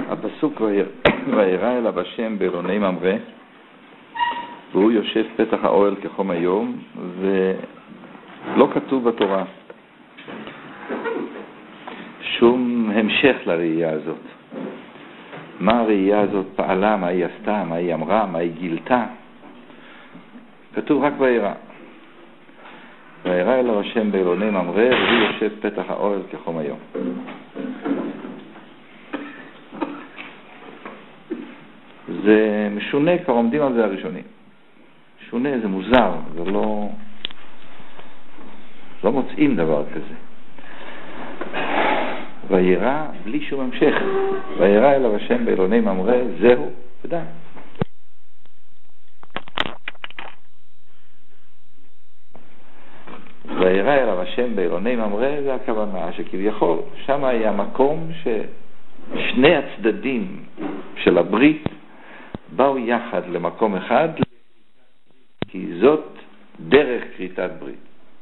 הפסוק וירא אליו השם באלוני ממרא והוא יושב פתח האוהל כחום היום, ולא כתוב בתורה שום המשך לראייה הזאת. מה הראייה הזאת פעלה, מה היא עשתה, מה היא אמרה, מה היא גילתה. כתוב רק וירא. וירא אליו השם באלוני ממרא והוא יושב פתח האוהל כחום היום. זה משונה, כבר עומדים על זה הראשונים. משונה, זה מוזר, זה לא מוצאים דבר כזה. וירא בלי שום המשך. וירא אליו השם באלוני ממרא, זהו, ודי. וירא אליו השם באלוני ממרא, זה הכוונה שכביכול שם היה מקום ששני הצדדים של הברית באו יחד למקום אחד, כי זאת דרך כריתת ברית.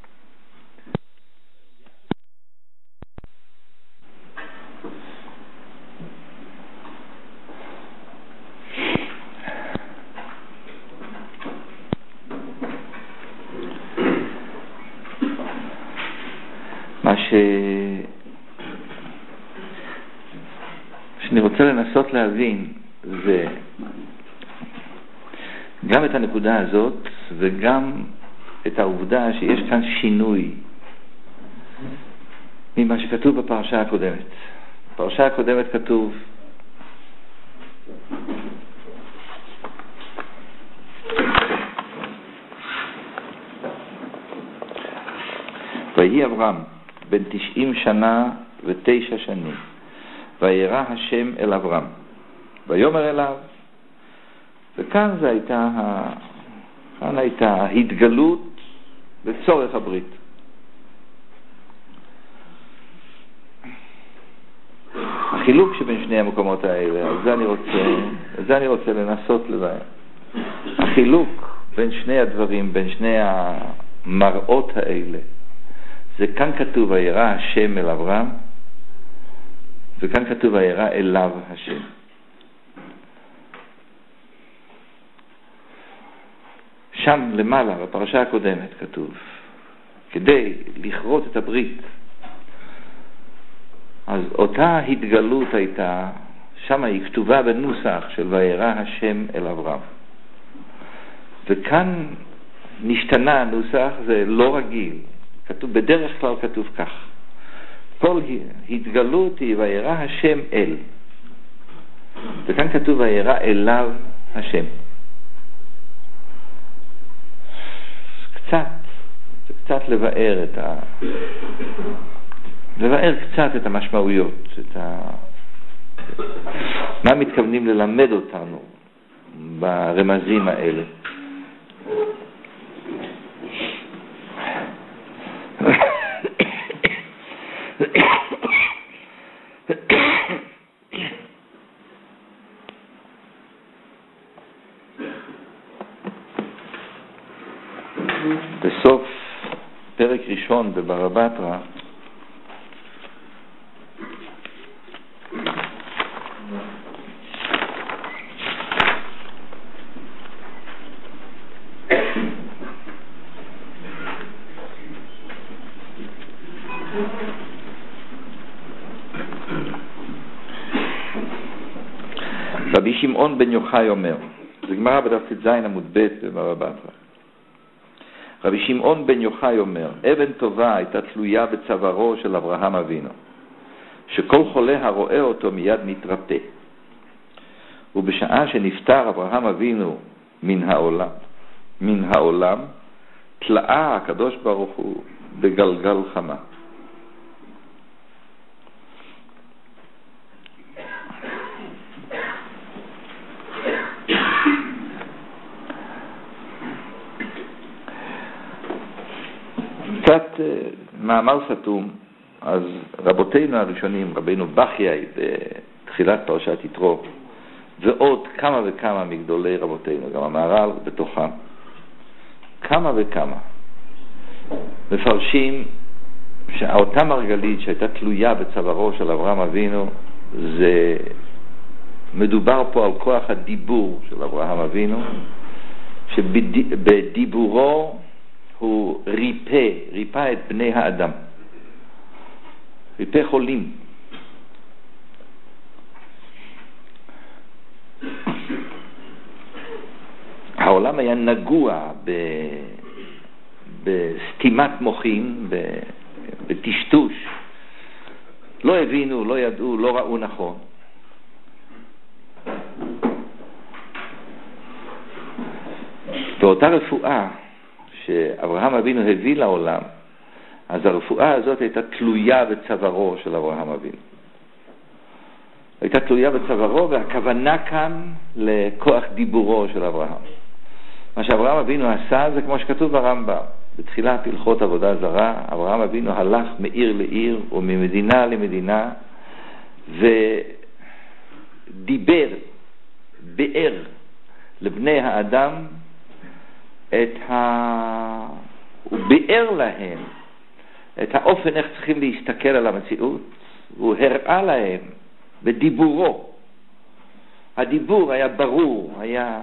מה שאני רוצה לנסות להבין זה גם את הנקודה הזאת וגם את העובדה שיש כאן שינוי ממה שכתוב בפרשה הקודמת. בפרשה הקודמת כתוב ויהי אברהם בן 90 שנה ו9 שנים וירא השם אל אברהם ויאמר אליו. וכאן הייתה ההתגלות לצורך הברית. החילוק שבין שני המקומות האלה, על זה אני רוצה לנסות לבאר. החילוק בין שני הדברים, בין שני המראות האלה, זה כאן כתוב וירא השם אל אברהם, וכאן כתוב וירא אליו השם. שם למעלה, בפרשה הקודמת כתוב, כדי לכרות את הברית, אז אותה התגלות הייתה, שם היא כתובה בנוסח של וירא השם אל אברהם. וכאן נשתנה הנוסח, זה לא רגיל. כתוב, בדרך כלל כתוב כך. כל התגלות היא וירא השם אל. וכאן כתוב וירא אליו השם. קצת לבאר לבאר קצת את המשמעויות, מה מתכוונים ללמד אותנו ברמזים האלה. בסוף פרק ראשון בבבא בתרא רבי שמעון בן יוחאי אומר, זה גמרא בדף ט"ז עמוד ב' בבבא בתרא. רבי שמעון בן יוחאי אומר, אבן טובה הייתה תלויה בצווארו של אברהם אבינו, שכל חולה הרואה אותו מיד מתרפא. ובשעה שנפטר אברהם אבינו מן העולם, תלאה הקדוש ברוך הוא בגלגל חמה. קצת מאמר סתום. אז רבותינו הראשונים, רבינו בחיי בתחילת פרשת יתרו, ועוד כמה וכמה מגדולי רבותינו, גם המהר"ל בתוכם, כמה וכמה מפרשים שאותה מרגלית שהייתה תלויה בצווארו של אברהם אבינו, זה מדובר פה על כוח הדיבור של אברהם אבינו, שבדיבורו הוא ריפא את בני האדם, ריפא חולים. העולם היה נגוע בסתימת מוחים, בטשטוש. לא הבינו, לא ידעו, לא ראו נכון. באותה רפואה שאברהם אבינו הביא לעולם, אז הרפואה הזאת הייתה תלויה בצווארו של אברהם אבינו. הייתה תלויה בצווארו, והכוונה כאן לכוח דיבורו של אברהם. מה שאברהם אבינו עשה זה כמו שכתוב ברמב"ם, בתחילת הלכות עבודה זרה. אברהם אבינו הלך מעיר לעיר וממדינה למדינה, ודיבר, באר לבני האדם הוא באר להם את האופן איך צריכים להסתכל על המציאות. הוא הראה להם בדיבורו. הדיבור היה ברור,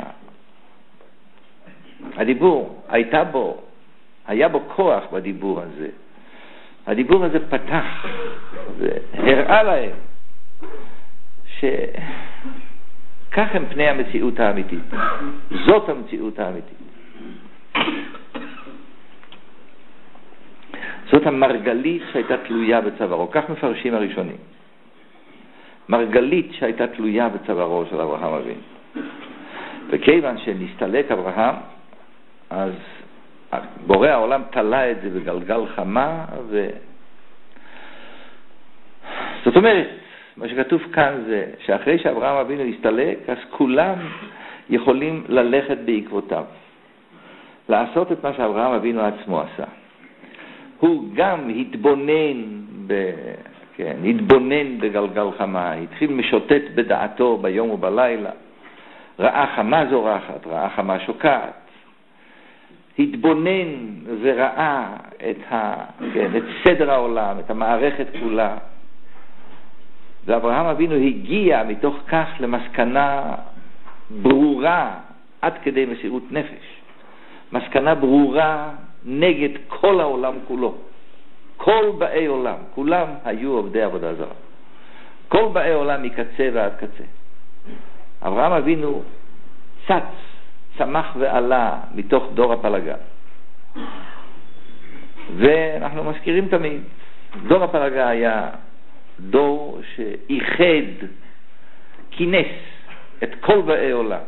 הדיבור היה בו כוח בדיבור הזה. הדיבור הזה פתח והראה להם שכך הם פני המציאות האמיתית. זאת המציאות האמיתית. זאת המרגלית שהייתה תלויה בצווארו. כך מפרשים הראשונים. מרגלית שהייתה תלויה בצווארו של אברהם אבינו. וכיוון שנסתלק אברהם, אז בורא העולם תלה את זה בגלגל חמה, זאת אומרת, מה שכתוב כאן זה שאחרי שאברהם אבינו הסתלק, אז כולם יכולים ללכת בעקבותיו. לעשות את מה שאברהם אבינו עצמו עשה. הוא גם התבונן בגלגל חמה, התחיל משוטט בדעתו ביום ובלילה, ראה חמה זורחת, ראה חמה שוקעת, התבונן וראה את סדר העולם, את המערכת כולה. ואברהם אבינו הגיע מתוך כך למסקנה ברורה עד כדי מסירות נפש. מסקנה ברורה נגד כל העולם כולו. כל באי עולם, כולם היו עובדי עבודה זרה. כל באי עולם מקצה ועד קצה. אברהם אבינו צמח ועלה מתוך דור הפלגה. ואנחנו מזכירים תמיד, דור הפלגה היה דור שאיחד, כינס את כל באי עולם.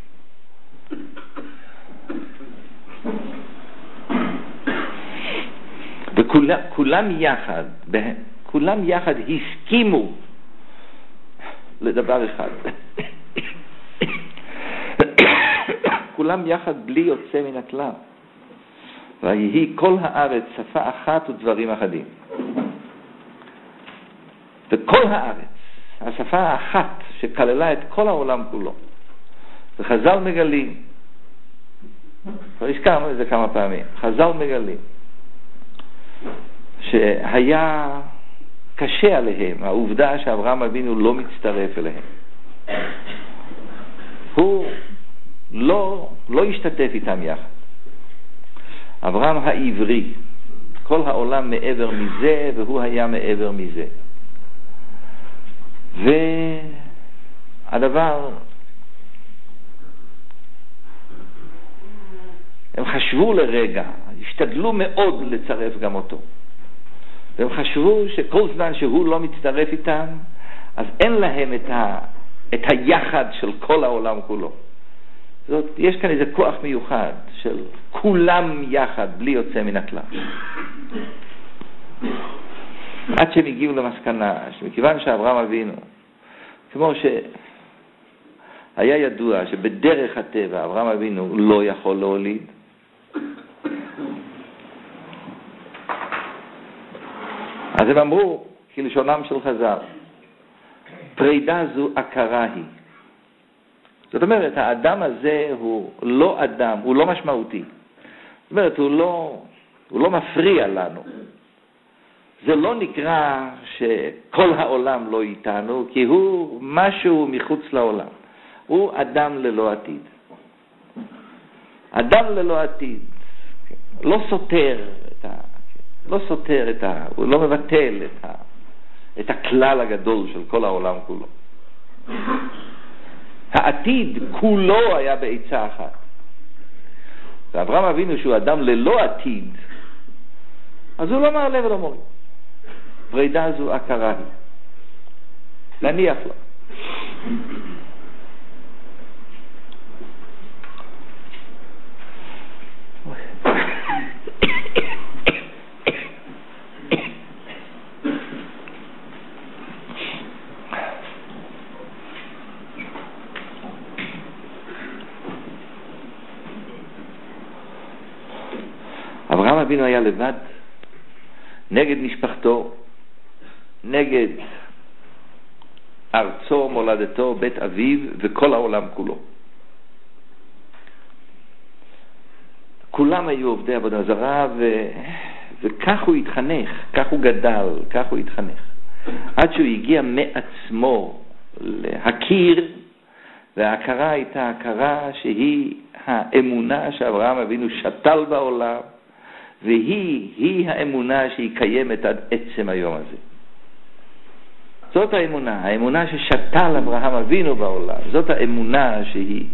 וכולם יחד הסכימו לדבר אחד. כולם יחד בלי יוצא מן הכלל. ויהי כל הארץ שפה אחת ודברים אחדים. וכל הארץ, השפה האחת שכללה את כל העולם כולו. וחז"ל מגלים, הזכרנו את זה כמה פעמים, חז"ל מגלים שהיה קשה עליהם העובדה שאברהם אבינו לא מצטרף אליהם. הוא לא השתתף איתם יחד. אברהם העברי, כל העולם מעבר מזה והוא היה מעבר מזה. והדבר, הם חשבו לרגע, השתדלו מאוד לצרף גם אותו. והם חשבו שכל זמן שהוא לא מצטרף איתם, אז אין להם את היחד של כל העולם כולו. זאת, יש כאן איזה כוח מיוחד של כולם יחד, בלי יוצא מן הכלל. עד שהם הגיעו למסקנה, שמכיוון שאברהם אבינו, כמו שהיה ידוע שבדרך הטבע אברהם אבינו לא יכול להוליד, אז הם אמרו, כלשונם של חז"ל, פרידה זו הכרה היא. זאת אומרת, האדם הזה הוא לא אדם, הוא לא משמעותי. זאת אומרת, הוא לא מפריע לנו. זה לא נקרא שכל העולם לא איתנו, כי הוא משהו מחוץ לעולם. הוא אדם ללא עתיד. אדם ללא עתיד. לא סותר הוא לא מבטל את הכלל הגדול של כל העולם כולו. העתיד כולו היה בעצה אחת. ואברהם אבינו שהוא אדם ללא עתיד, אז הוא לא מעלה ולא מוריד. פרידה זו הכרה היא. להניח לו. אברהם אבינו היה לבד, נגד משפחתו, נגד ארצו, מולדתו, בית אביו וכל העולם כולו. כולם היו עובדי עבודה זרה, וכך הוא התחנך, כך הוא גדל, כך הוא התחנך. עד שהוא הגיע מעצמו להכיר, וההכרה הייתה הכרה שהיא האמונה שאברהם אבינו שתל בעולם, והיא האמונה שהיא קיימת עד עצם היום הזה. זאת האמונה ששתל אברהם אבינו בעולם. זאת האמונה היא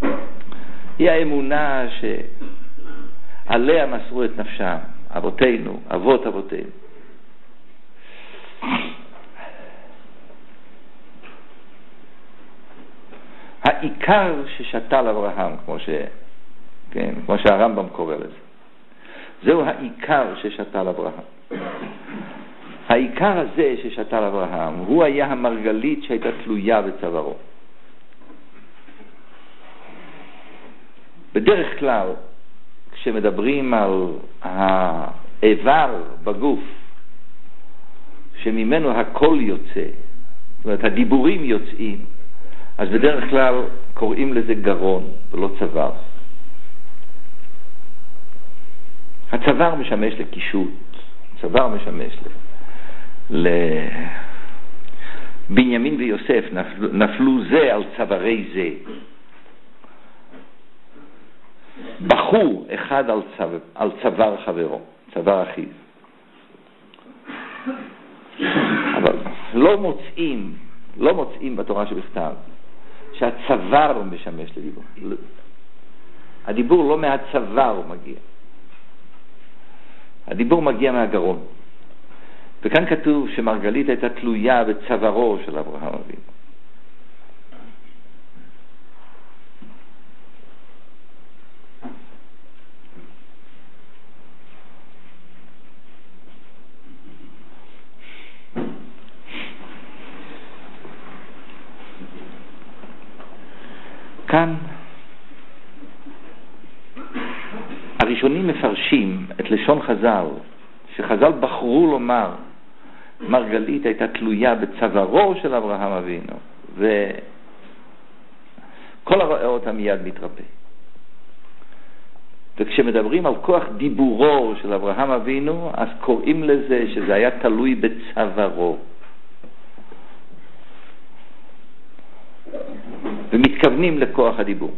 האמונה שעליה מסרו את נפשם אבותינו, אבות אבותינו. העיקר ששתל אברהם, כמו שהרמב"ם קורא לזה. זהו העיקר ששתל אברהם. העיקר הזה ששתל אברהם, הוא היה המרגלית שהייתה תלויה בצווארו. בדרך כלל, כשמדברים על האיבר בגוף, שממנו הכל יוצא, זאת אומרת, הדיבורים יוצאים, אז בדרך כלל קוראים לזה גרון ולא צוואר. הצוואר משמש לקישוט, הצוואר משמש בנימין ויוסף נפלו זה על צווארי זה. בכו אחד על צוואר חברו, צוואר אחיו. אבל לא מוצאים בתורה שבכתב שהצוואר משמש לדיבור. הדיבור לא מהצוואר מגיע. הדיבור מגיע מהגרון. וכאן כתוב שמרגלית הייתה תלויה בצווארו של אברהם אבינו. כאן הראשונים מפרשים את לשון חז"ל, שחז"ל בחרו לומר מרגלית הייתה תלויה בצווארו של אברהם אבינו, וכל הרואה אותה מיד מתרפא. וכשמדברים על כוח דיבורו של אברהם אבינו, אז קוראים לזה שזה היה תלוי בצווארו. ומתכוונים לכוח הדיבור.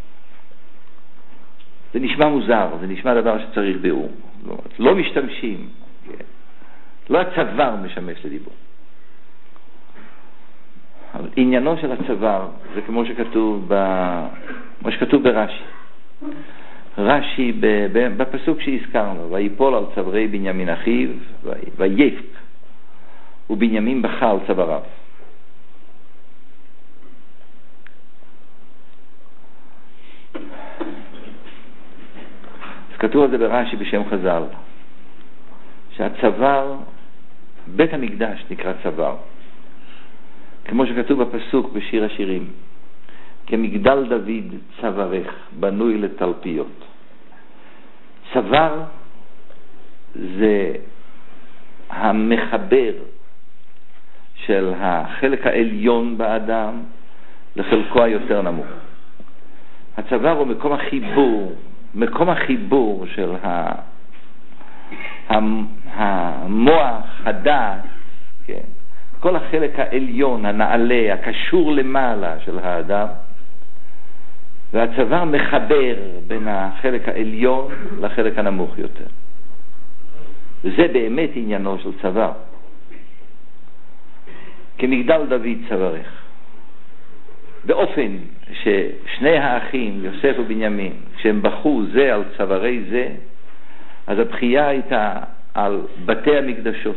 זה נשמע מוזר, זה נשמע דבר שצריך ביאור. לא משתמשים. לא הצוואר משמש לדיבור. אבל עניינו של הצוואר זה כמו שכתוב ברש"י. רש"י בפסוק שהזכרנו, ויפול על צווארי בנימין אחיו, ויפק, ובנימין בכה על צוואריו. אז כתוב על זה ברש"י בשם חז"ל, שהצוואר, בית המקדש נקרא צוואר. כמו שכתוב בפסוק בשיר השירים, כמגדל דוד צווארך בנוי לתלפיות. צוואר זה המחבר של החלק העליון באדם לחלקו היותר נמוך. הצוואר הוא מקום החיבור של המוח, הדעת, כן? כל החלק העליון, הנעלה, הקשור למעלה של האדם, והצוואר מחבר בין החלק העליון לחלק הנמוך יותר. וזה באמת עניינו של צוואר. כמגדל דוד צווארך. באופן ששני האחים, יוסף ובנימין, כשהם בחו זה על צווארי זה, אז הבחייה הייתה על בתי המקדשות.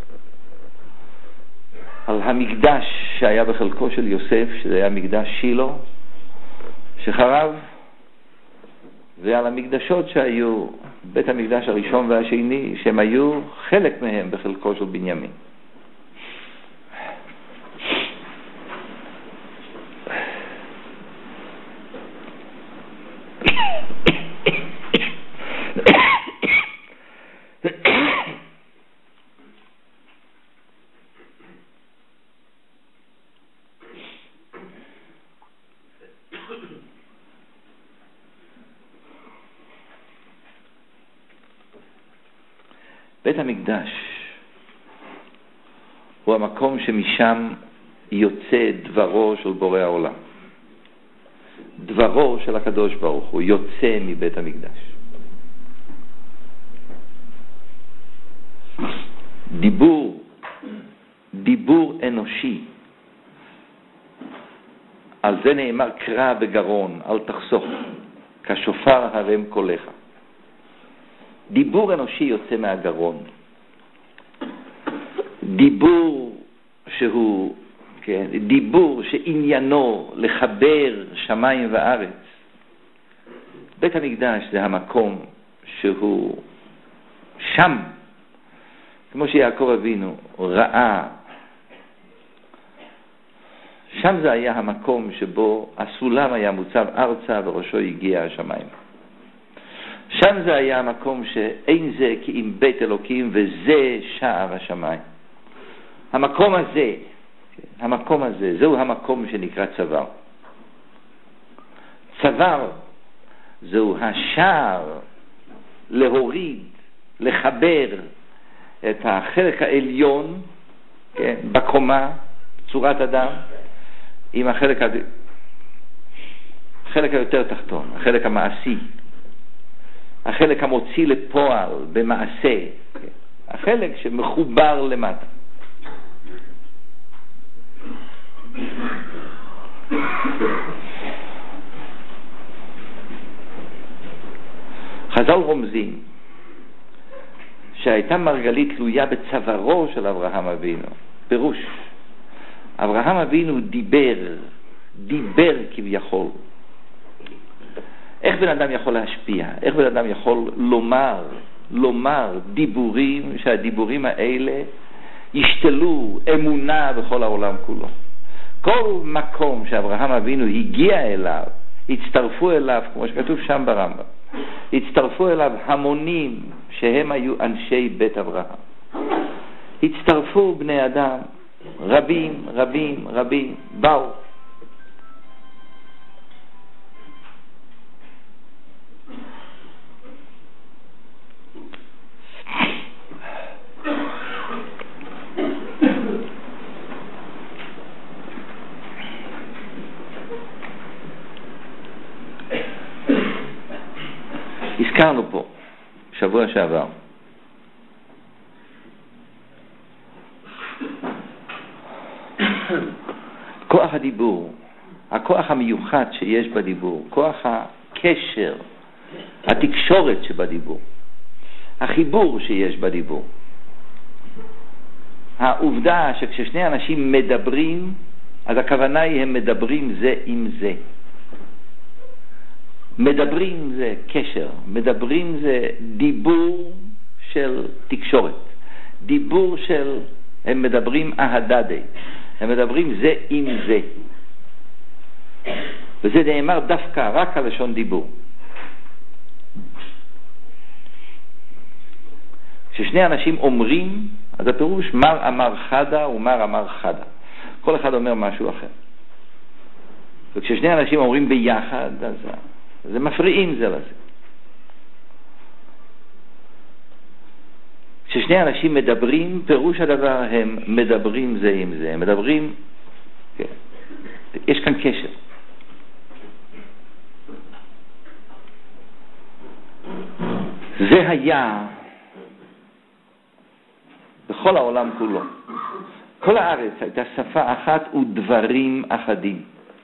על המקדש שהיה בחלקו של יוסף, שזה היה מקדש שילה, שחרב, ועל המקדשות שהיו, בית המקדש הראשון והשני, שהם היו חלק מהם בחלקו של בנימין. בית המקדש הוא המקום שמשם יוצא דברו של בורא העולם. דברו של הקדוש ברוך הוא יוצא מבית המקדש. דיבור אנושי, על זה נאמר קרא בגרון, אל תחסוך, כשופר הרם קולך. דיבור אנושי יוצא מהגרון. דיבור שהוא, כן, דיבור שעניינו לחבר שמיים וארץ. בית המקדש זה המקום שהוא שם, כמו שיעקב אבינו ראה. שם זה היה המקום שבו הסולם היה מוצב ארצה וראשו הגיע השמיים. שם זה היה המקום שאין זה כי אם בית אלוקים וזה שער השמיים. המקום הזה, זהו המקום שנקרא צוואר. צוואר זהו השער להוריד, לחבר את החלק העליון, כן, בקומה, צורת אדם, עם החלק היותר תחתון, החלק המעשי. החלק המוציא לפועל במעשה, החלק שמחובר למטה. חז"ל רומזים שהייתה מרגלית תלויה בצווארו של אברהם אבינו. פירוש, אברהם אבינו דיבר כביכול. איך בן אדם יכול להשפיע? איך בן אדם יכול לומר דיבורים, שהדיבורים האלה ישתלו אמונה בכל העולם כולו? כל מקום שאברהם אבינו הגיע אליו, הצטרפו אליו, כמו שכתוב שם ברמב"ם, הצטרפו אליו המונים שהם היו אנשי בית אברהם. הצטרפו בני אדם, רבים, באו. הזכרנו פה שבוע שעבר כוח הדיבור, הכוח המיוחד שיש בדיבור, כוח הקשר, התקשורת שבדיבור, החיבור שיש בדיבור. העובדה שכששני אנשים מדברים, אז הכוונה היא הם מדברים זה עם זה. מדברים זה קשר, מדברים זה דיבור של תקשורת, דיבור של, הם מדברים אהדדי, הם מדברים זה עם זה. וזה נאמר דווקא רק על לשון דיבור. כששני אנשים אומרים, אז הפירוש מר אמר חדה ומר אמר חדה. כל אחד אומר משהו אחר. וכששני אנשים אומרים ביחד, אז זה מפריעים זה לזה. כששני אנשים מדברים, פירוש הדבר הם מדברים זה עם זה, מדברים, כן. יש כאן קשר. זה היה בכל העולם כולו. כל הארץ הייתה שפה אחת ודברים אחדים.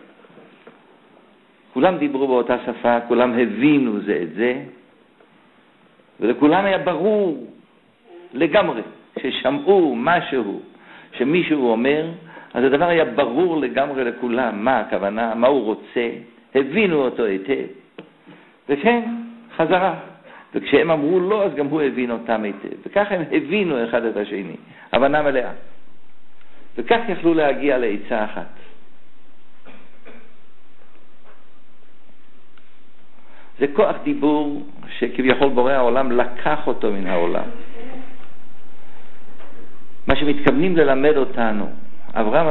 כולם דיברו באותה שפה, כולם הבינו זה את זה, ולכולם היה ברור לגמרי, ששמעו משהו, שמישהו אומר, אז הדבר היה ברור לגמרי לכולם, מה הכוונה, מה הוא רוצה, הבינו אותו היטב, וכן, חזרה. וכשהם אמרו לא, אז גם הוא הבין אותם היטב. וכך הם הבינו אחד את השני, הבנה מלאה. וכך יכלו להגיע לעצה אחת. זה כוח דיבור שכביכול בורא העולם לקח אותו מן העולם. מה שמתכוונים ללמד אותנו, אברהם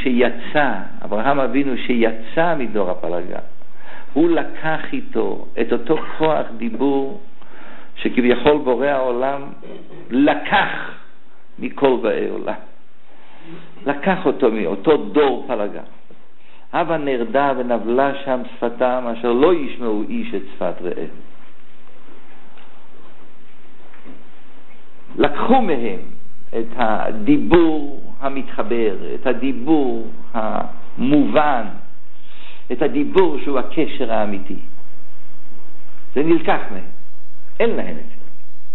אבינו שיצא מדור הפלגה, הוא לקח איתו את אותו כוח דיבור שכביכול בורא העולם לקח מכל באי עולם. לקח אותו מאותו דור פלגה. הווה נרדה ונבלה שם שפתם אשר לא ישמעו איש את שפת רעהו. לקחו מהם את הדיבור המתחבר, את הדיבור המובן, את הדיבור שהוא הקשר האמיתי. זה נלקח מהם. אין להם את זה.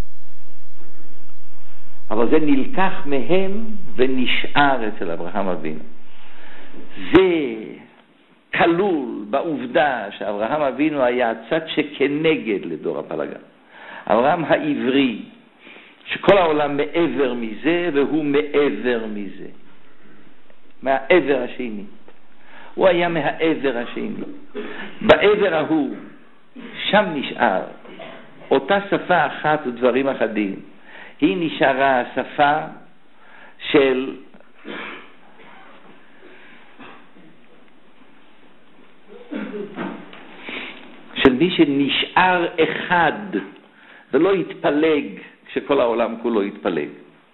אבל זה נלקח מהם ונשאר אצל אברהם אבינו. זה כלול בעובדה שאברהם אבינו היה הצד שכנגד לדור הפלגה. אברהם העברי, שכל העולם מעבר מזה והוא מעבר מזה. מהעבר השני. הוא היה מהעבר השני. בעבר ההוא, שם נשאר. אותה שפה אחת ודברים אחדים. היא נשארה השפה של מי שנשאר אחד ולא יתפלג כשכל העולם כולו יתפלג.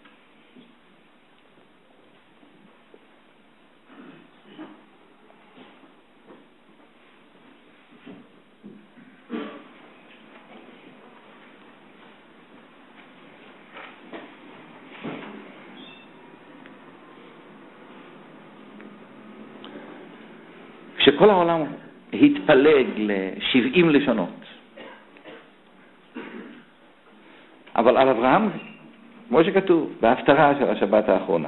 כשכל העולם התפלג ל70 לשונות. אבל על אברהם, כמו שכתוב, בהפטרה של השבת האחרונה,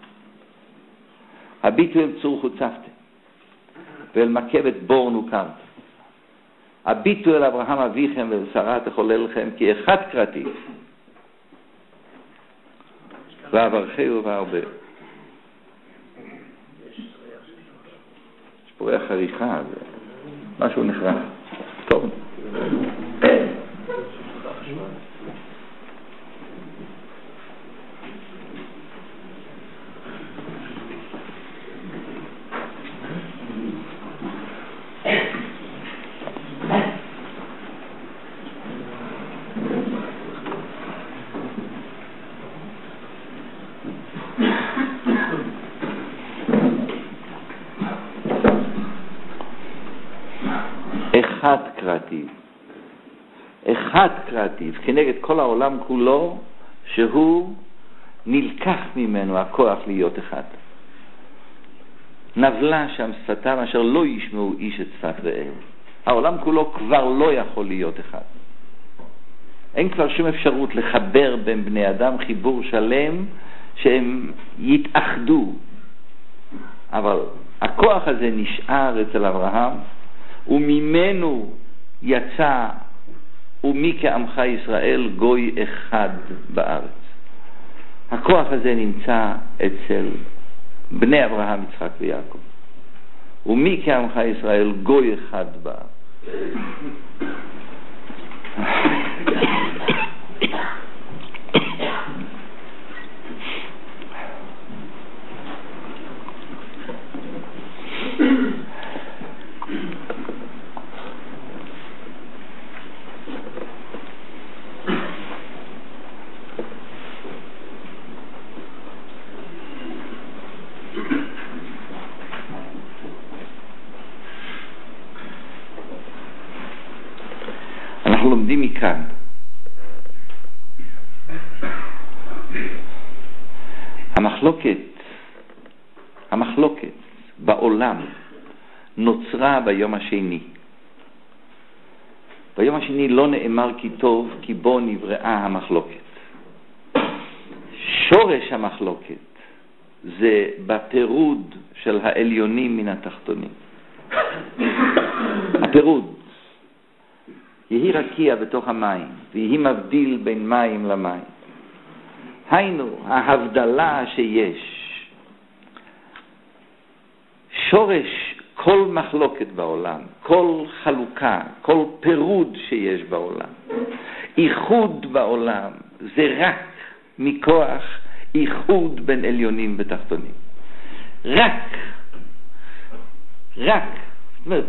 הביטו אל צור חוצפתם, ואל מכבת בור נוקמת. הביטו אל אברהם אביכם ואל שרה תחולל לכם, כי אחד קראתי, ואברכהו והרבה. יש פה ריח חריכה, זה משהו נחרח. טוב. אחד קראתיו כנגד כל העולם כולו, שהוא נלקח ממנו הכוח להיות אחד. נבלה שם שפתם אשר לא ישמעו איש את שפת רעהו. העולם כולו כבר לא יכול להיות אחד. אין כבר שום אפשרות לחבר בין בני אדם חיבור שלם שהם יתאחדו. אבל הכוח הזה נשאר אצל אברהם, וממנו יצא ומי כעמך ישראל גוי אחד בארץ. הכוח הזה נמצא אצל בני אברהם, יצחק ויעקב. ומי כעמך ישראל גוי אחד בארץ. לומדים מכאן. המחלוקת בעולם נוצרה ביום השני. ביום השני לא נאמר כי טוב, כי בו נבראה המחלוקת. שורש המחלוקת זה בפירוד של העליונים מן התחתונים. הפירוד. יהי רקיע בתוך המים, ויהי מבדיל בין מים למים. היינו, ההבדלה שיש. שורש כל מחלוקת בעולם, כל חלוקה, כל פירוד שיש בעולם, איחוד בעולם, זה רק מכוח איחוד בין עליונים ותחתונים. רק, זאת אומרת,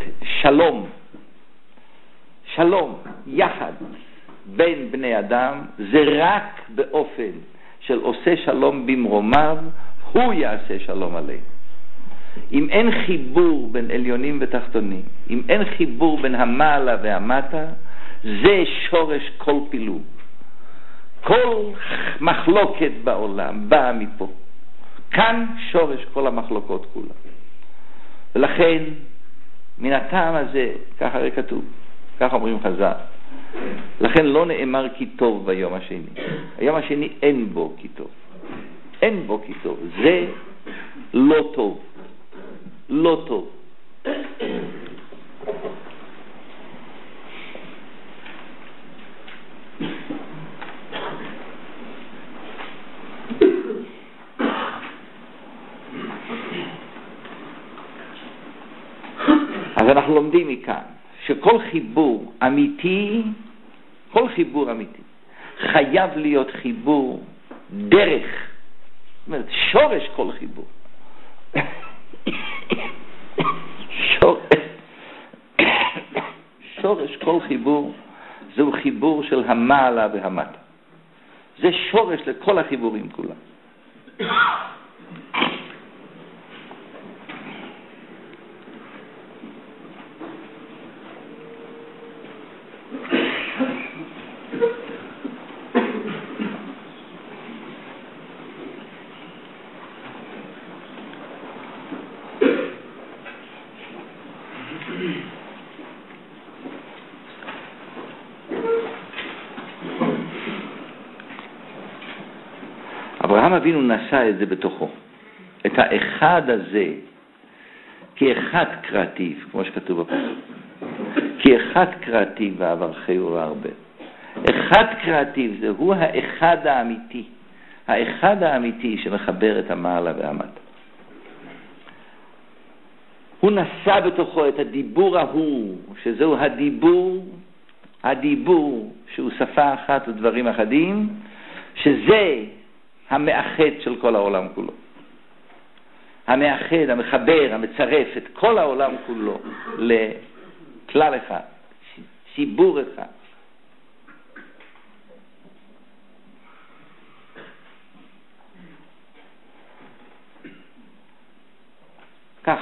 שלום, יחד בין בני אדם, זה רק באופן של עושה שלום במרומיו, הוא יעשה שלום עלינו. אם אין חיבור בין עליונים ותחתונים, אם אין חיבור בין המעלה והמטה, זה שורש כל פילוג. כל מחלוקת בעולם באה מפה. כאן שורש כל המחלוקות כולה. ולכן, מן הטעם הזה, כך הרי כתוב, כך אומרים חז"ל, לכן לא נאמר כי טוב ביום השני. היום השני אין בו כי טוב. אין בו כי טוב. זה לא טוב. לא טוב. אז אנחנו לומדים מכאן שכל חיבור אמיתי, חייב להיות חיבור דרך, זאת אומרת, שורש כל חיבור. שורש כל חיבור זהו חיבור של המעלה והמטה. זה שורש לכל החיבורים כולם. אברהם אבינו נשא את זה בתוכו, את האחד הזה, כאחד קראטיב, כמו שכתוב בפסוק, כאחד קראטיב ואברכהו והרבה. אחד קראטיב זה הוא האחד האמיתי, האחד האמיתי שמחבר את המעלה והמטה. הוא נשא בתוכו את הדיבור ההוא, שזהו הדיבור שהוא שפה אחת ודברים אחדים, שזה המאחד של כל העולם כולו. המאחד, המחבר, המצרף את כל העולם כולו לכלל אחד, ציבור אחד. כך.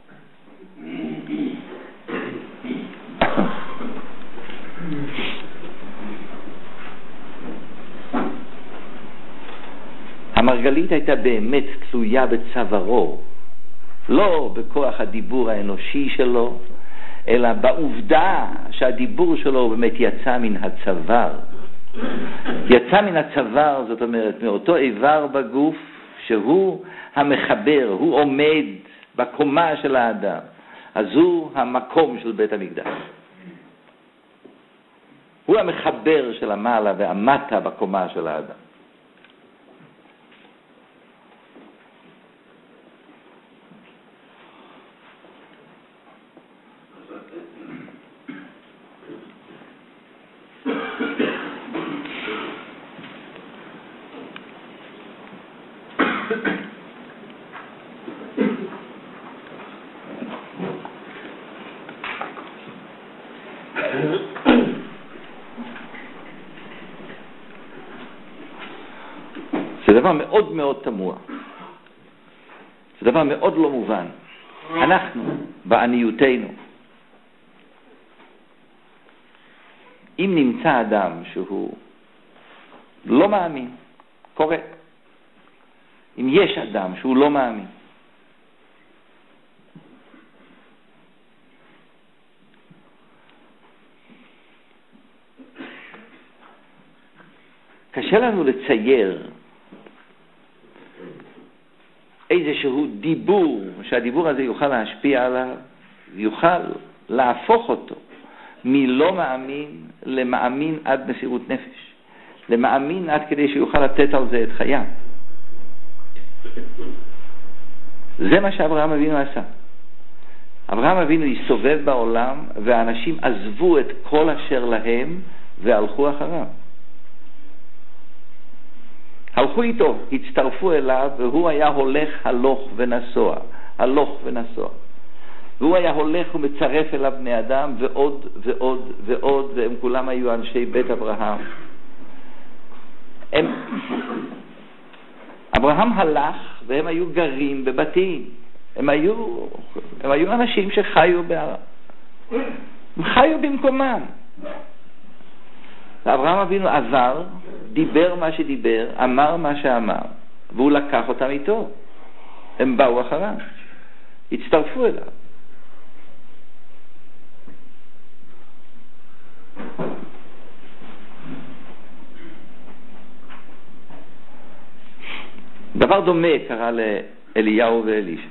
המרגלית הייתה באמת תלויה בצווארו, לא בכוח הדיבור האנושי שלו, אלא בעובדה שהדיבור שלו באמת יצא מן הצוואר. יצא מן הצוואר, זאת אומרת, מאותו איבר בגוף שהוא המחבר, הוא עומד בקומה של האדם. אז הוא המקום של בית המקדש. הוא המחבר של המעלה והמטה בקומה של האדם. זה דבר מאוד מאוד תמוה. זה דבר מאוד לא מובן. אנחנו, בעניותנו, אם נמצא אדם שהוא לא מאמין, קורה. אם יש אדם שהוא לא מאמין, קשה לנו לצייר איזשהו דיבור, שהדיבור הזה יוכל להשפיע עליו, ויוכל להפוך אותו מלא מאמין למאמין עד מסירות נפש, למאמין עד כדי שיוכל לתת על זה את חייו. זה מה שאברהם אבינו עשה. אברהם אבינו הסתובב בעולם, והאנשים עזבו את כל אשר להם והלכו אחריו. הלכו איתו, הצטרפו אליו, והוא היה הולך הלוך ונסוע, הלוך ונסוע. והוא היה הולך ומצרף אליו בני אדם, ועוד ועוד ועוד, והם כולם היו אנשי בית אברהם. אברהם הלך, והם היו גרים בבתים. הם היו אנשים שחיו הם חיו במקומם. אברהם אבינו עבר, דיבר מה שדיבר, אמר מה שאמר, והוא לקח אותם איתו. הם באו אחריו, הצטרפו אליו. דבר דומה קרה לאליהו ואלישע.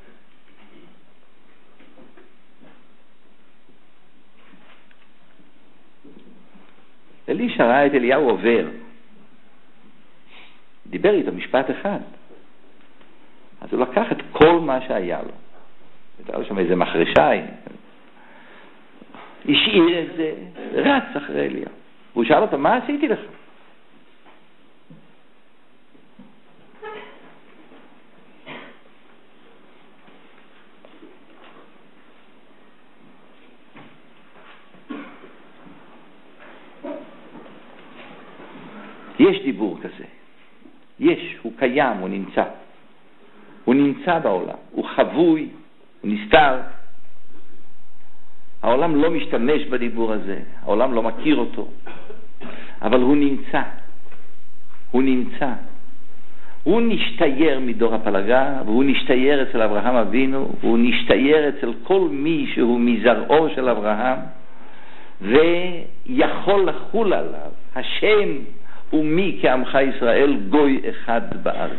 אלישע ראה את אליהו עובר, דיבר איתו משפט אחד, אז הוא לקח את כל מה שהיה לו, הייתה לו שם איזה מחרשה, השאיר את זה, רץ אחרי אליהו. הוא שאל אותו, מה עשיתי לך? יש דיבור כזה, הוא קיים, הוא נמצא בעולם, הוא חבוי, הוא נסתר. העולם לא משתמש בדיבור הזה, העולם לא מכיר אותו, אבל הוא נמצא. הוא נשתייר מדור הפלגה, והוא נשתייר אצל אברהם אבינו, והוא נשתייר אצל כל מי שהוא מזרעו של אברהם, ויכול לחול עליו השם ומי כעמך ישראל גוי אחד בארץ.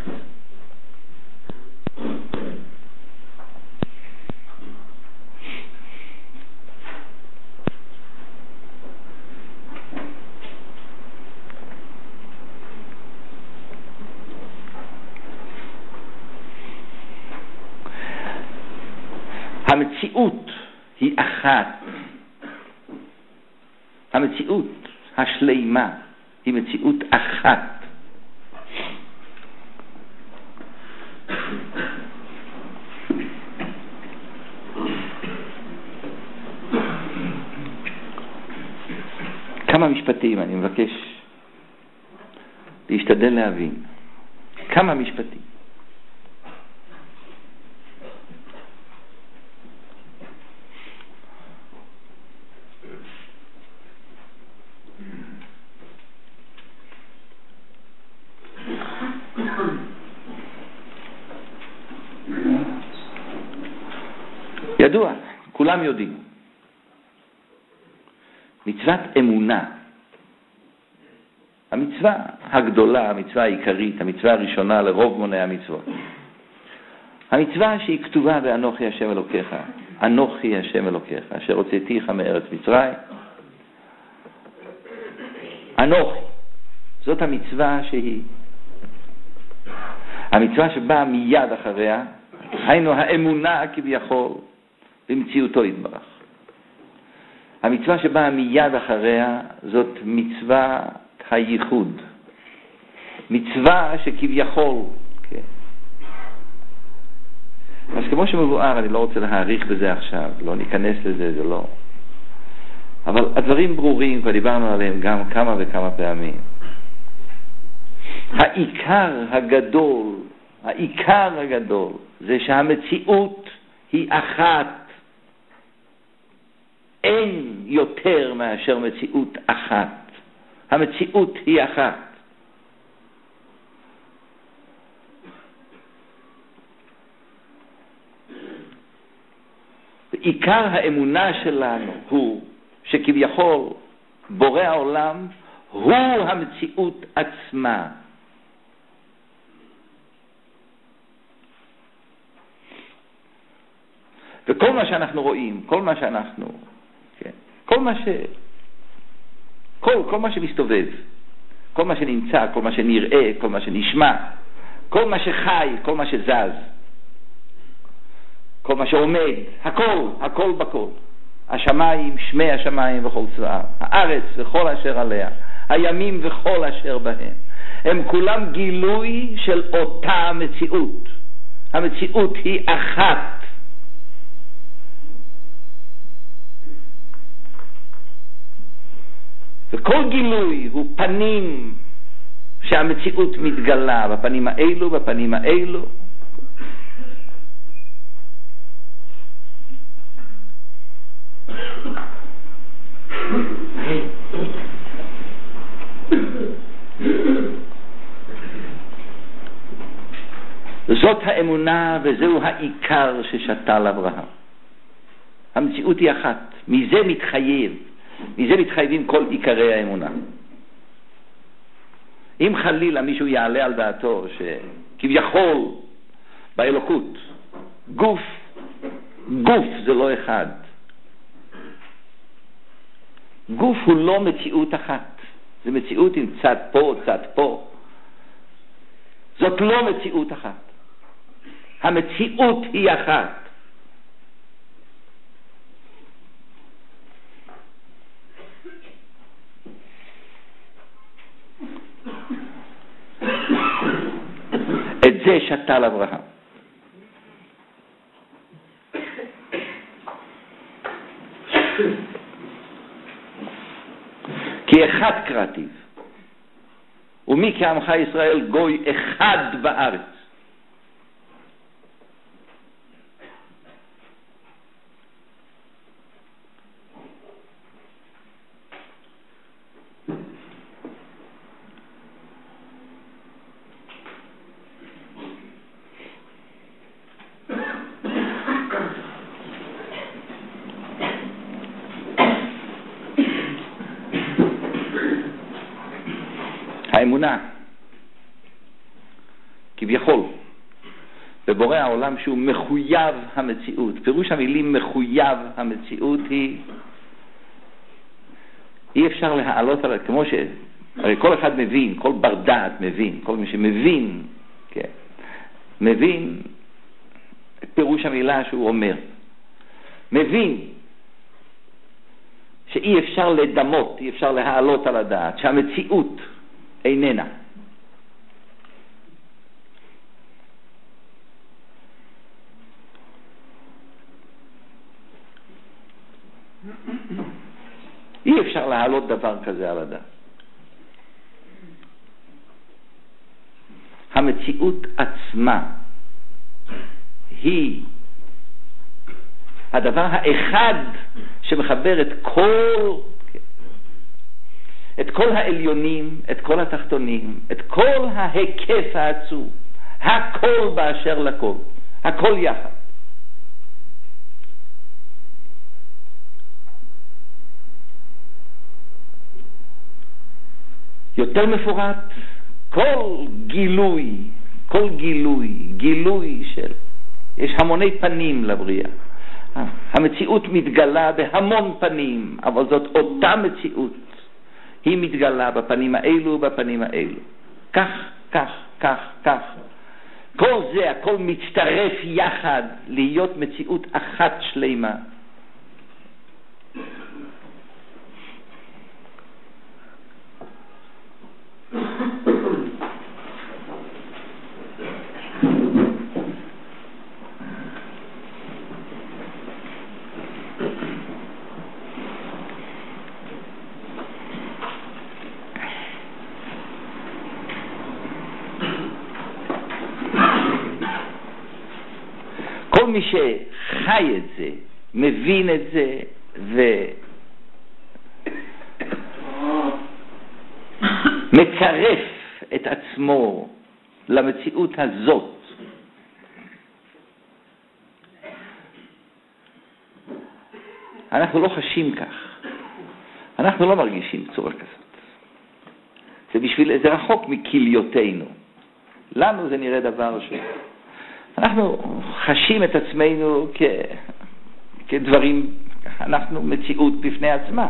המציאות היא אחת. המציאות השלימה היא מציאות אחת. כמה משפטים אני מבקש להשתדל להבין. כמה משפטים. ידוע, כולם יודעים. מצוות אמונה, המצווה הגדולה, המצווה העיקרית, המצווה הראשונה לרוב מוני המצוות. המצווה שהיא כתובה באנוכי השם אלוקיך, אנוכי השם אלוקיך, אשר הוצאתיך מארץ מצרים. אנוכי, זאת המצווה שהיא. המצווה שבאה מיד אחריה, היינו האמונה כביכול, במציאותו יתברך. המצווה שבאה מיד אחריה זאת מצווה הייחוד. מצווה שכביכול, כן. אז כמו שמבואר, אני לא רוצה להאריך בזה עכשיו, לא ניכנס לזה, זה לא. אבל הדברים ברורים, כבר דיברנו עליהם גם כמה וכמה פעמים. העיקר הגדול, זה שהמציאות היא אחת. אין יותר מאשר מציאות אחת. המציאות היא אחת. ועיקר האמונה שלנו הוא שכביכול בורא העולם הוא המציאות עצמה. וכל מה שאנחנו רואים, כל מה שאנחנו, כן, כל מה שמסתובב, כל מה שנמצא, כל מה שנראה, כל מה שנשמע, כל מה שחי, כל מה שזז, כל מה שעומד, הכל בכל. השמיים, שמי השמיים וכל צבאם, הארץ וכל אשר עליה, הימים וכל אשר בהם, הם כולם גילוי של אותה מציאות. המציאות היא אחת. וכל גילוי הוא פנים שהמציאות מתגלה בפנים האלו, בפנים האלו. זאת האמונה וזהו העיקר ששתל אברהם. המציאות היא אחת. מזה מתחייבים כל עיקרי האמונה. אם חלילה מישהו יעלה על דעתו שכביכול באלוקות גוף זה לא אחד. גוף הוא לא מציאות אחת. זה מציאות עם צד פה, צד פה. זאת לא מציאות אחת. המציאות היא אחת. את זה שתל אברהם. כי אחד קראתיו, ומי כעמך ישראל גוי אחד בארץ. האמונה כביכול בבורא העולם שהוא מחויב המציאות. פירוש המילים מחויב המציאות היא אי אפשר להעלות עליו, כמו הרי כל אחד מבין, כל בר דעת מבין, כל מי שמבין, כן, מבין את פירוש המילה שהוא אומר, מבין שאי אפשר לדמות, אי אפשר להעלות על הדעת שהמציאות איננה. אי אפשר להעלות דבר כזה על הדעת. המציאות עצמה היא הדבר האחד שמחבר את כל העליונים, את כל התחתונים, את כל ההיקף העצום, הכל באשר לכל, הכל יחד. יותר מפורט, כל גילוי של, יש המוני פנים לבריאה. המציאות מתגלה בהמון פנים, אבל זאת אותה מציאות. היא מתגלה בפנים האלו, בפנים האלו. כך. כל זה, הכל מצטרף יחד להיות מציאות אחת שלמה. כל מי שחי את זה, מבין את זה מצרף את עצמו למציאות הזאת, אנחנו לא חשים כך, אנחנו לא מרגישים צורה כזאת. זה רחוק מכליותינו. לנו זה נראה דבר אנחנו חשים את עצמנו כדברים, אנחנו מציאות בפני עצמה.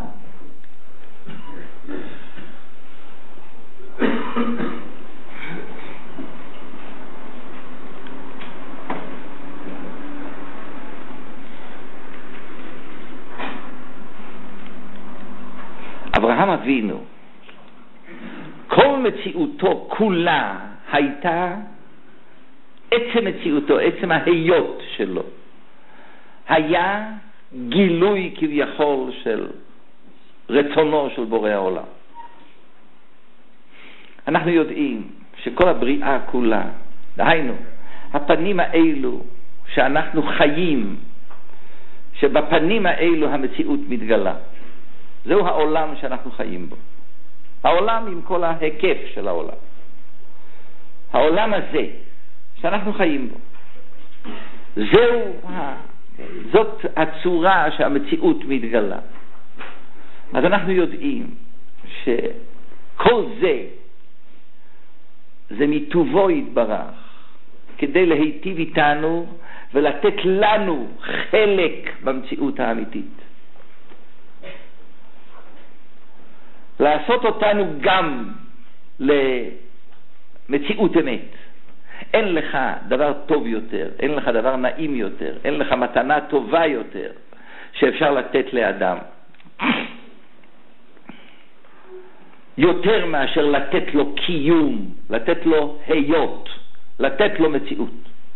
אברהם אבינו, כל מציאותו כולה הייתה עצם מציאותו, עצם ההיות שלו, היה גילוי כביכול של רצונו של בורא העולם. אנחנו יודעים שכל הבריאה כולה, דהיינו, הפנים האלו שאנחנו חיים, שבפנים האלו המציאות מתגלה, זהו העולם שאנחנו חיים בו. העולם עם כל ההיקף של העולם. העולם הזה שאנחנו חיים בו. זאת הצורה שהמציאות מתגלה. אז אנחנו יודעים שכל זה מטובו יתברך, כדי להיטיב איתנו ולתת לנו חלק במציאות האמיתית. לעשות אותנו גם למציאות אמת. אין לך דבר טוב יותר, אין לך דבר נעים יותר, אין לך מתנה טובה יותר שאפשר לתת לאדם. יותר מאשר לתת לו קיום, לתת לו היות, לתת לו מציאות.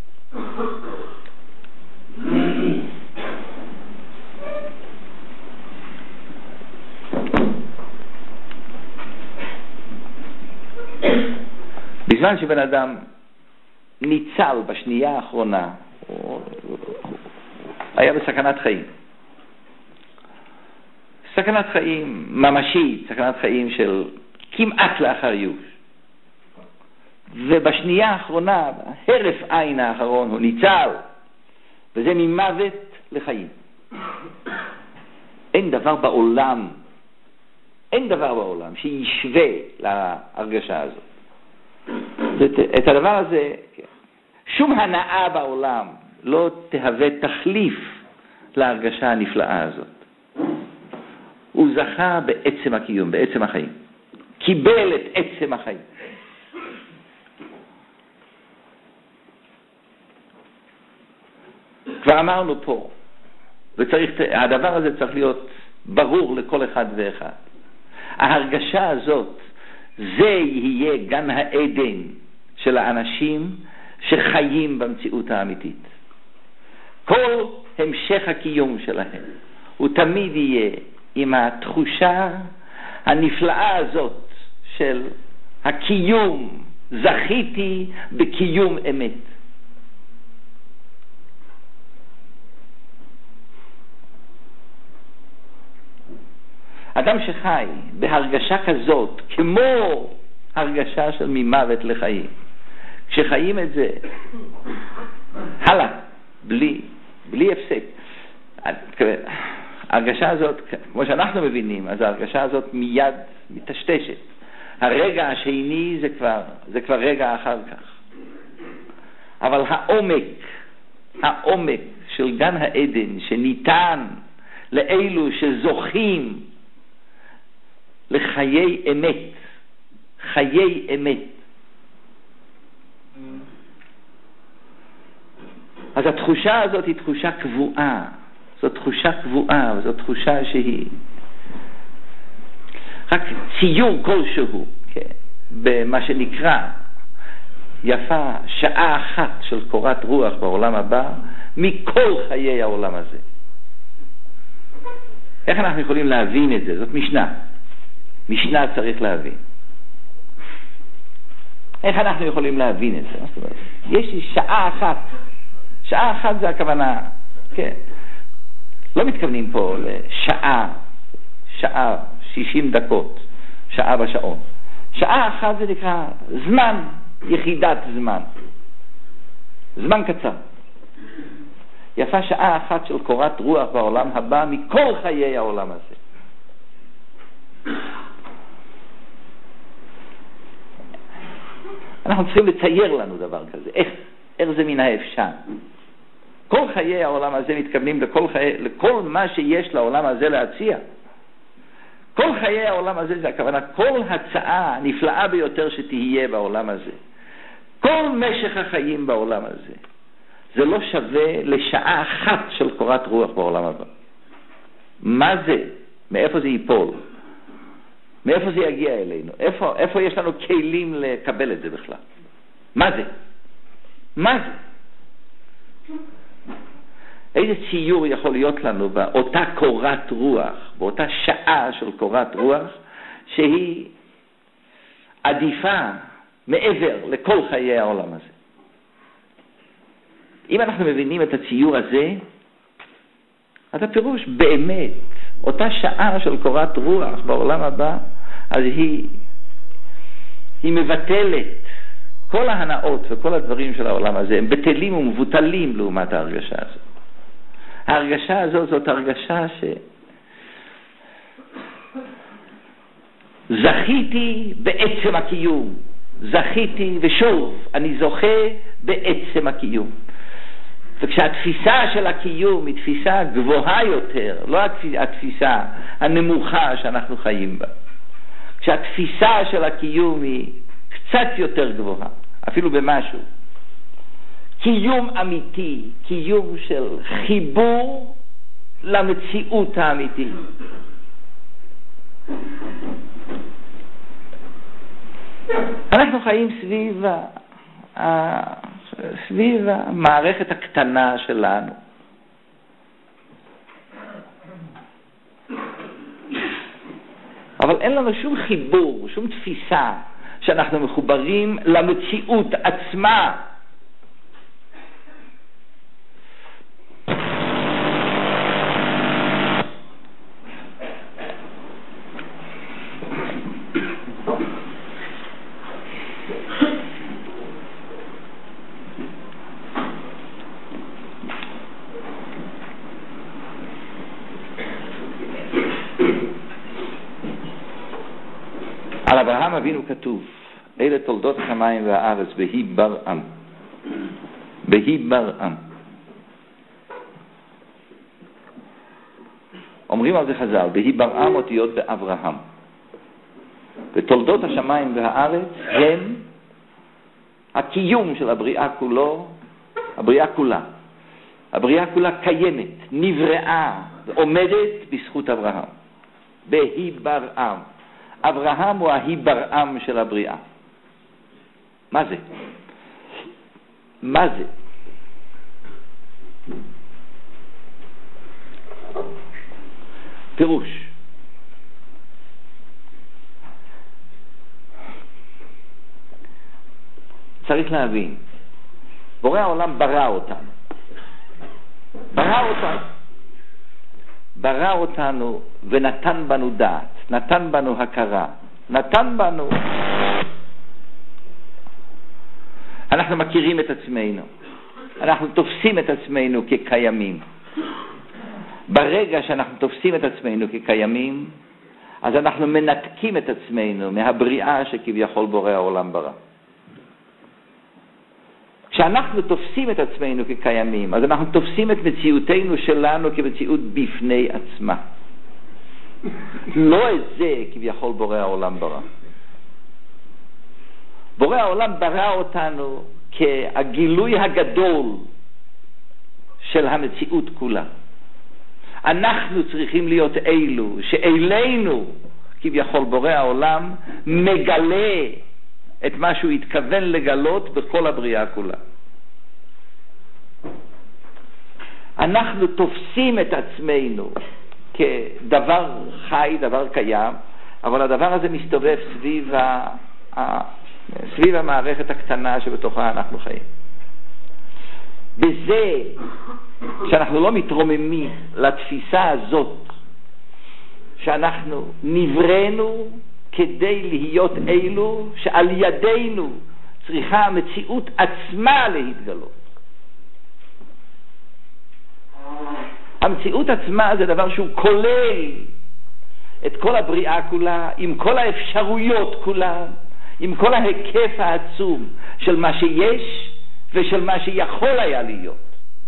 בזמן שבן אדם ניצל בשנייה האחרונה, הוא היה בסכנת חיים. סכנת חיים ממשית, סכנת חיים של כמעט לאחר ייאוש. ובשנייה האחרונה, הרף עין האחרון, הוא ניצל, וזה ממוות לחיים. אין דבר בעולם שישווה להרגשה הזאת. את הדבר הזה, שום הנאה בעולם לא תהווה תחליף להרגשה הנפלאה הזאת. הוא זכה בעצם הקיום, בעצם החיים. קיבל את עצם החיים. כבר אמרנו פה, הדבר הזה צריך להיות ברור לכל אחד ואחד. ההרגשה הזאת, זה יהיה גן העדן של האנשים שחיים במציאות האמיתית. כל המשך הקיום שלהם הוא תמיד יהיה עם התחושה הנפלאה הזאת של הקיום, זכיתי בקיום אמת. אדם שחי בהרגשה כזאת, כמו הרגשה של ממוות לחיים, כשחיים את זה הלאה, בלי הפסק, ההרגשה הזאת, כמו שאנחנו מבינים, אז ההרגשה הזאת מיד מתשתשת. הרגע השני זה כבר רגע אחר כך. אבל העומק של גן העדן שניתן לאלו שזוכים לחיי אמת, חיי אמת. אז התחושה הזאת היא תחושה קבועה. זו תחושה קבועה, וזו תחושה שהיא רק ציור כלשהו, כן, במה שנקרא יפה שעה אחת של קורת רוח בעולם הבא, מכל חיי העולם הזה. איך אנחנו יכולים להבין את זה? זאת משנה צריך להבין. איך אנחנו יכולים להבין את זה? זאת אומרת, יש לי שעה אחת זה הכוונה, כן. לא מתכוונים פה לשעה, 60 דקות, שעה בשעון. שעה אחת זה נקרא זמן, יחידת זמן. זמן קצר. יפה שעה אחת של קורת רוח בעולם הבא מכל חיי העולם הזה. אנחנו צריכים לצייר לנו דבר כזה. איך זה מן האפשר? כל חיי העולם הזה מתכוונים לכל מה שיש לעולם הזה להציע. כל חיי העולם הזה זה הכוונה, כל הצעה הנפלאה ביותר שתהיה בעולם הזה. כל משך החיים בעולם הזה. זה לא שווה לשעה אחת של קורת רוח בעולם הבא. מה זה? מאיפה זה ייפול? מאיפה זה יגיע אלינו? איפה יש לנו כלים לקבל את זה בכלל? מה זה? מה זה? איזה ציור יכול להיות לנו באותה קורת רוח, באותה שעה של קורת רוח, שהיא עדיפה מעבר לכל חיי העולם הזה? אם אנחנו מבינים את הציור הזה, אז הפירוש באמת, אותה שעה של קורת רוח בעולם הבא, אז היא מבטלת כל ההנאות וכל הדברים של העולם הזה, הם בטלים ומבוטלים לעומת ההרגשה הזאת. ההרגשה הזאת זאת הרגשה זכיתי בעצם הקיום, זכיתי ושוב אני זוכה בעצם הקיום. וכשהתפיסה של הקיום היא תפיסה גבוהה יותר, לא התפיסה הנמוכה שאנחנו חיים בה, כשהתפיסה של הקיום היא קצת יותר גבוהה, אפילו במשהו, קיום אמיתי, קיום של חיבור למציאות האמיתית. אנחנו חיים סביב המערכת הקטנה שלנו. אבל אין לנו שום חיבור, שום תפיסה שאנחנו מחוברים למציאות עצמה. על אברהם אבינו כתוב, אלה תולדות השמיים והארץ, בהי ברעם. בהי ברעם. אומרים על זה חז"ל, בהי ברעם אותיות באברהם. ותולדות השמיים והארץ הם הקיום של הבריאה כולו, הבריאה כולה. הבריאה כולה קיימת, נבראה, עומדת בזכות אברהם. בהי ברעם. אברהם הוא ההיברעם של הבריאה. מה זה? מה זה? פירוש. צריך להבין. בורא העולם ברא אותנו. ברא אותנו. ברא אותנו ונתן בנו דעת, נתן בנו הכרה, נתן בנו. אנחנו מכירים את עצמנו, אנחנו תופסים את עצמנו כקיימים. ברגע שאנחנו תופסים את עצמנו כקיימים, אז אנחנו מנתקים את עצמנו מהבריאה שכביכול בורא העולם ברא. כשאנחנו תופסים את עצמנו כקיימים, אז אנחנו תופסים את מציאותנו שלנו כמציאות בפני עצמה. לא את זה כביכול בורא העולם ברא. בורא העולם ברא אותנו כהגילוי הגדול של המציאות כולה. אנחנו צריכים להיות אלו שאלינו כביכול בורא העולם מגלה את מה שהוא התכוון לגלות בכל הבריאה כולה. אנחנו תופסים את עצמנו כדבר חי, דבר קיים, אבל הדבר הזה מסתובב סביב המערכת הקטנה שבתוכה אנחנו חיים. בזה שאנחנו לא מתרוממים לתפיסה הזאת שאנחנו נבראנו כדי להיות אלו שעל ידינו צריכה המציאות עצמה להתגלות. המציאות עצמה זה דבר שהוא כולל את כל הבריאה כולה, עם כל האפשרויות כולה, עם כל ההיקף העצום של מה שיש ושל מה שיכול היה להיות.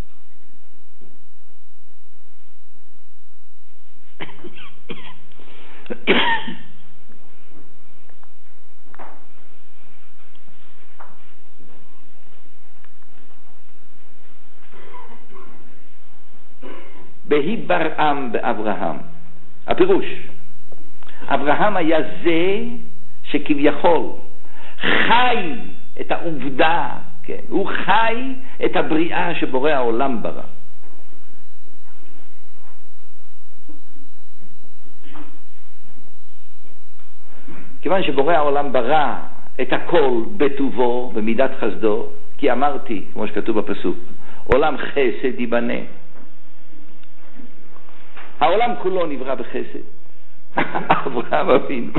בהי ברעם באברהם. הפירוש, אברהם היה זה שכביכול חי את העובדה, כן? הוא חי את הבריאה שבורא העולם ברא. כיוון שבורא העולם ברא את הכל בטובו, במידת חסדו, כי אמרתי, כמו שכתוב בפסוק, עולם חסד ייבנה. העולם כולו נברא בחסד. אברהם אבינו.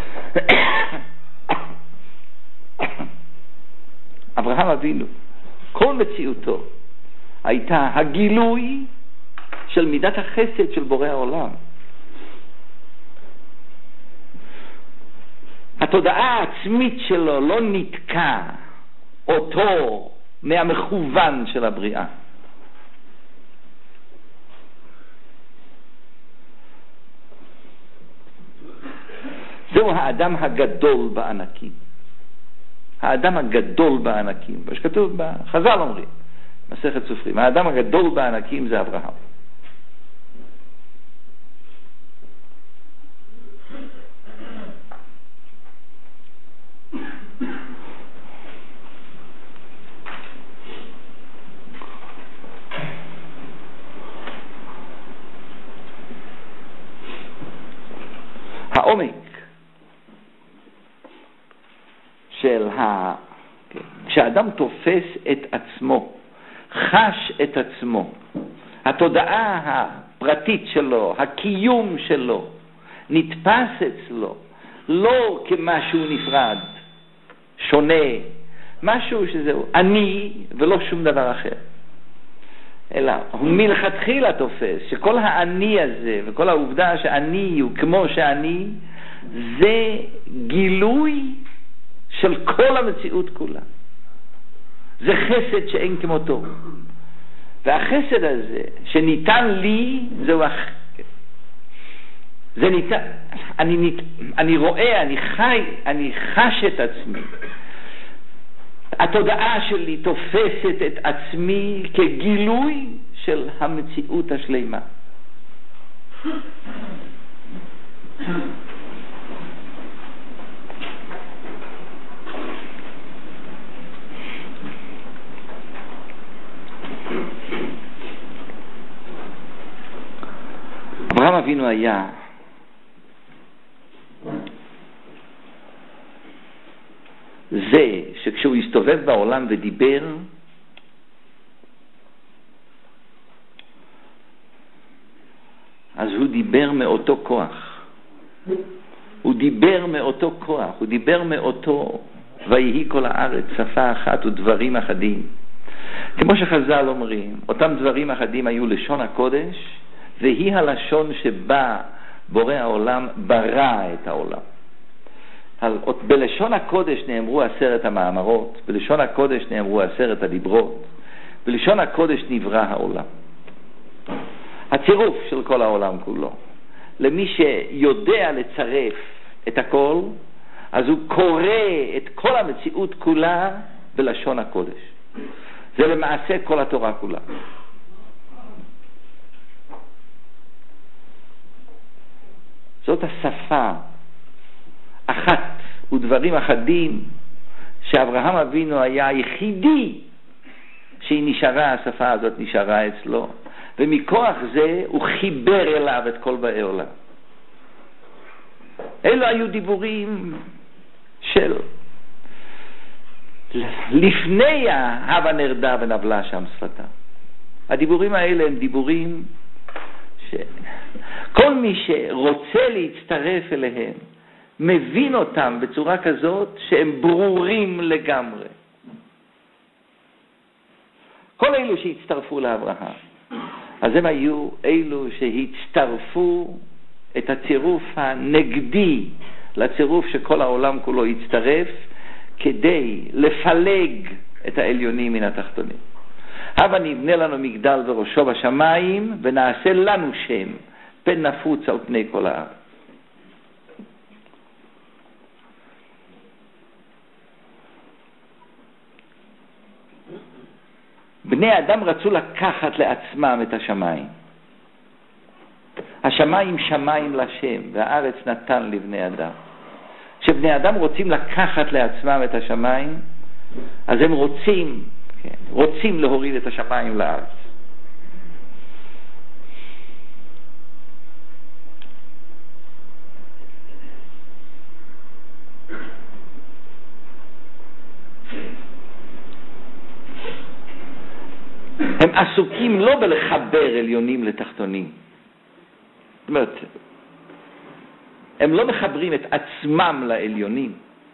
אברהם אבינו, כל מציאותו הייתה הגילוי של מידת החסד של בורא העולם. התודעה העצמית שלו לא נתקע אותו מהמכוון של הבריאה. זהו האדם הגדול בענקים. האדם הגדול בענקים. שכתוב בחז"ל אומרים, מסכת סופרים, האדם הגדול בענקים זה אברהם. העומק של כשאדם תופס את עצמו, חש את עצמו, התודעה הפרטית שלו, הקיום שלו, נתפס אצלו, לא כמשהו נפרד, שונה, משהו שזהו אני ולא שום דבר אחר. אלא הוא מלכתחילה תופס שכל האני הזה וכל העובדה שאני הוא כמו שאני, זה גילוי של כל המציאות כולה. זה חסד שאין כמותו. והחסד הזה שניתן לי, זה ניתן, אני רואה, אני חי, אני חש את עצמי. התודעה שלי תופסת את עצמי כגילוי של המציאות השלמה. אברהם אבינו היה זה שכשהוא הסתובב בעולם ודיבר, אז הוא דיבר מאותו כוח. הוא דיבר מאותו כוח, הוא דיבר מאותו ויהי כל הארץ שפה אחת ודברים אחדים. כמו שחז"ל אומרים, אותם דברים אחדים היו לשון הקודש, והיא הלשון שבה בורא העולם ברא את העולם. בלשון הקודש נאמרו 10 המאמרות, בלשון הקודש נאמרו 10 הדיברות, בלשון הקודש נברא העולם. הצירוף של כל העולם כולו. למי שיודע לצרף את הכל, אז הוא קורא את כל המציאות כולה בלשון הקודש. זה למעשה כל התורה כולה. זאת השפה אחת ודברים אחדים שאברהם אבינו היה היחידי שהיא נשארה, השפה הזאת נשארה אצלו, ומכוח זה הוא חיבר אליו את כל באי עולם. אלו היו דיבורים של לפני ההווה נרדה ונבלה שם שפתה. הדיבורים האלה הם דיבורים שכל מי שרוצה להצטרף אליהם מבין אותם בצורה כזאת שהם ברורים לגמרי. כל אלו שהצטרפו לאברהם, אז הם היו אלו שהצטרפו את הצירוף הנגדי לצירוף שכל העולם כולו הצטרף, כדי לפלג את העליונים מן התחתונים. הבה נבנה לנו מגדל וראשו בשמיים, ונעשה לנו שם, פן נפוץ על פני כל הארץ. בני אדם רצו לקחת לעצמם את השמיים. השמיים שמיים לשם, והארץ נתן לבני אדם. כשבני אדם רוצים לקחת לעצמם את השמיים, אז הם רוצים להוריד את השמיים לארץ. הם עסוקים לא בלחבר עליונים לתחתונים. זאת אומרת, הם לא מחברים את עצמם לעליונים,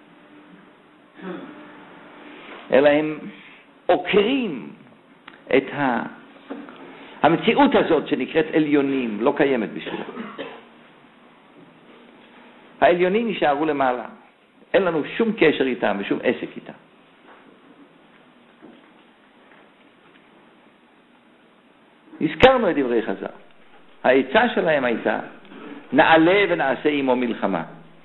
אלא הם עוקרים את המציאות הזאת שנקראת עליונים, לא קיימת בשבילה. העליונים נשארו למעלה, אין לנו שום קשר איתם ושום עסק איתם. הזכרנו את דברי חז"ל. העצה שלהם הייתה, נעלה ונעשה עמו מלחמה.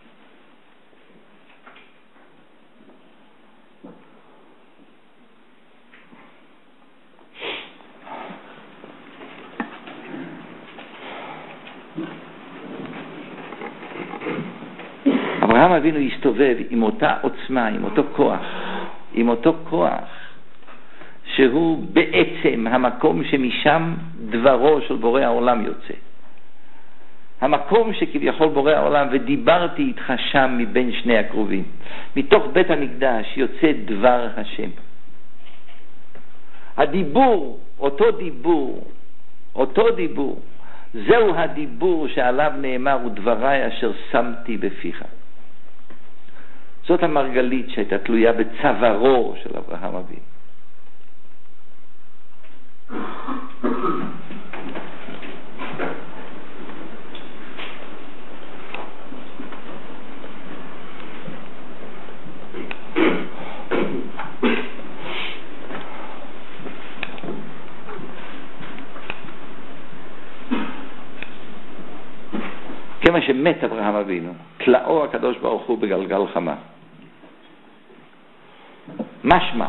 אברהם אבינו הסתובב עם אותה עוצמה, עם אותו כוח, שהוא בעצם המקום שמשם דברו של בורא העולם יוצא. המקום שכביכול בורא העולם, ודיברתי איתך שם מבין שני הקרובים. מתוך בית המקדש יוצא דבר השם. הדיבור, אותו דיבור, זהו הדיבור שעליו נאמר, ודבריי אשר שמתי בפיך. זאת המרגלית שהייתה תלויה בצווארו של אברהם אבינו. כמה שמת אברהם אבינו, תלאו הקדוש ברוך הוא בגלגל חמה. משמע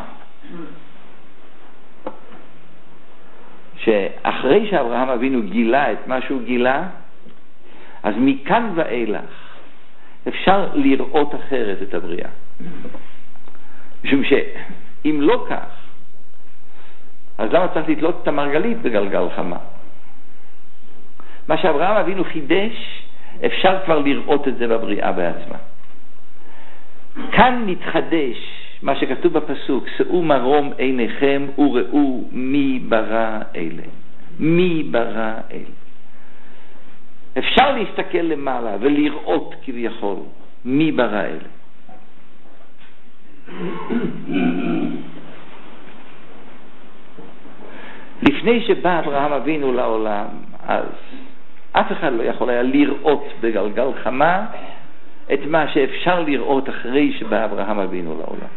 שאחרי שאברהם אבינו גילה את מה שהוא גילה, אז מכאן ואילך אפשר לראות אחרת את הבריאה. משום שאם לא כך, אז למה צריך לתלות את המרגלית בגלגל חמה? מה שאברהם אבינו חידש, אפשר כבר לראות את זה בבריאה בעצמה. כאן מתחדש מה שכתוב בפסוק, שאו מרום עיניכם וראו מי ברא אלה. מי ברא אלה. אפשר להסתכל למעלה ולראות כביכול מי ברא אלה. לפני שבא אברהם אבינו לעולם, אז אף אחד לא יכול היה לראות בגלגל חמה את מה שאפשר לראות אחרי שבא אברהם אבינו לעולם.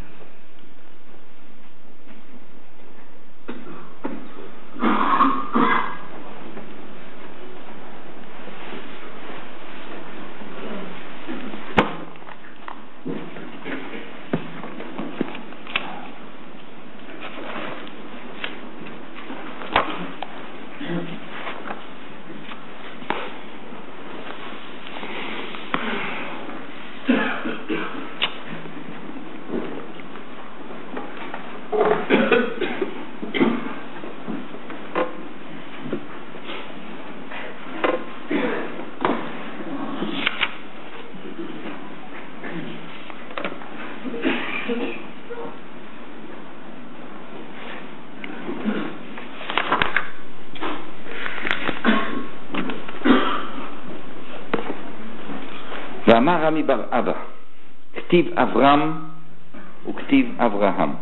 ואמר רמי בר אבא, כתיב אברהם וכתיב אברהם.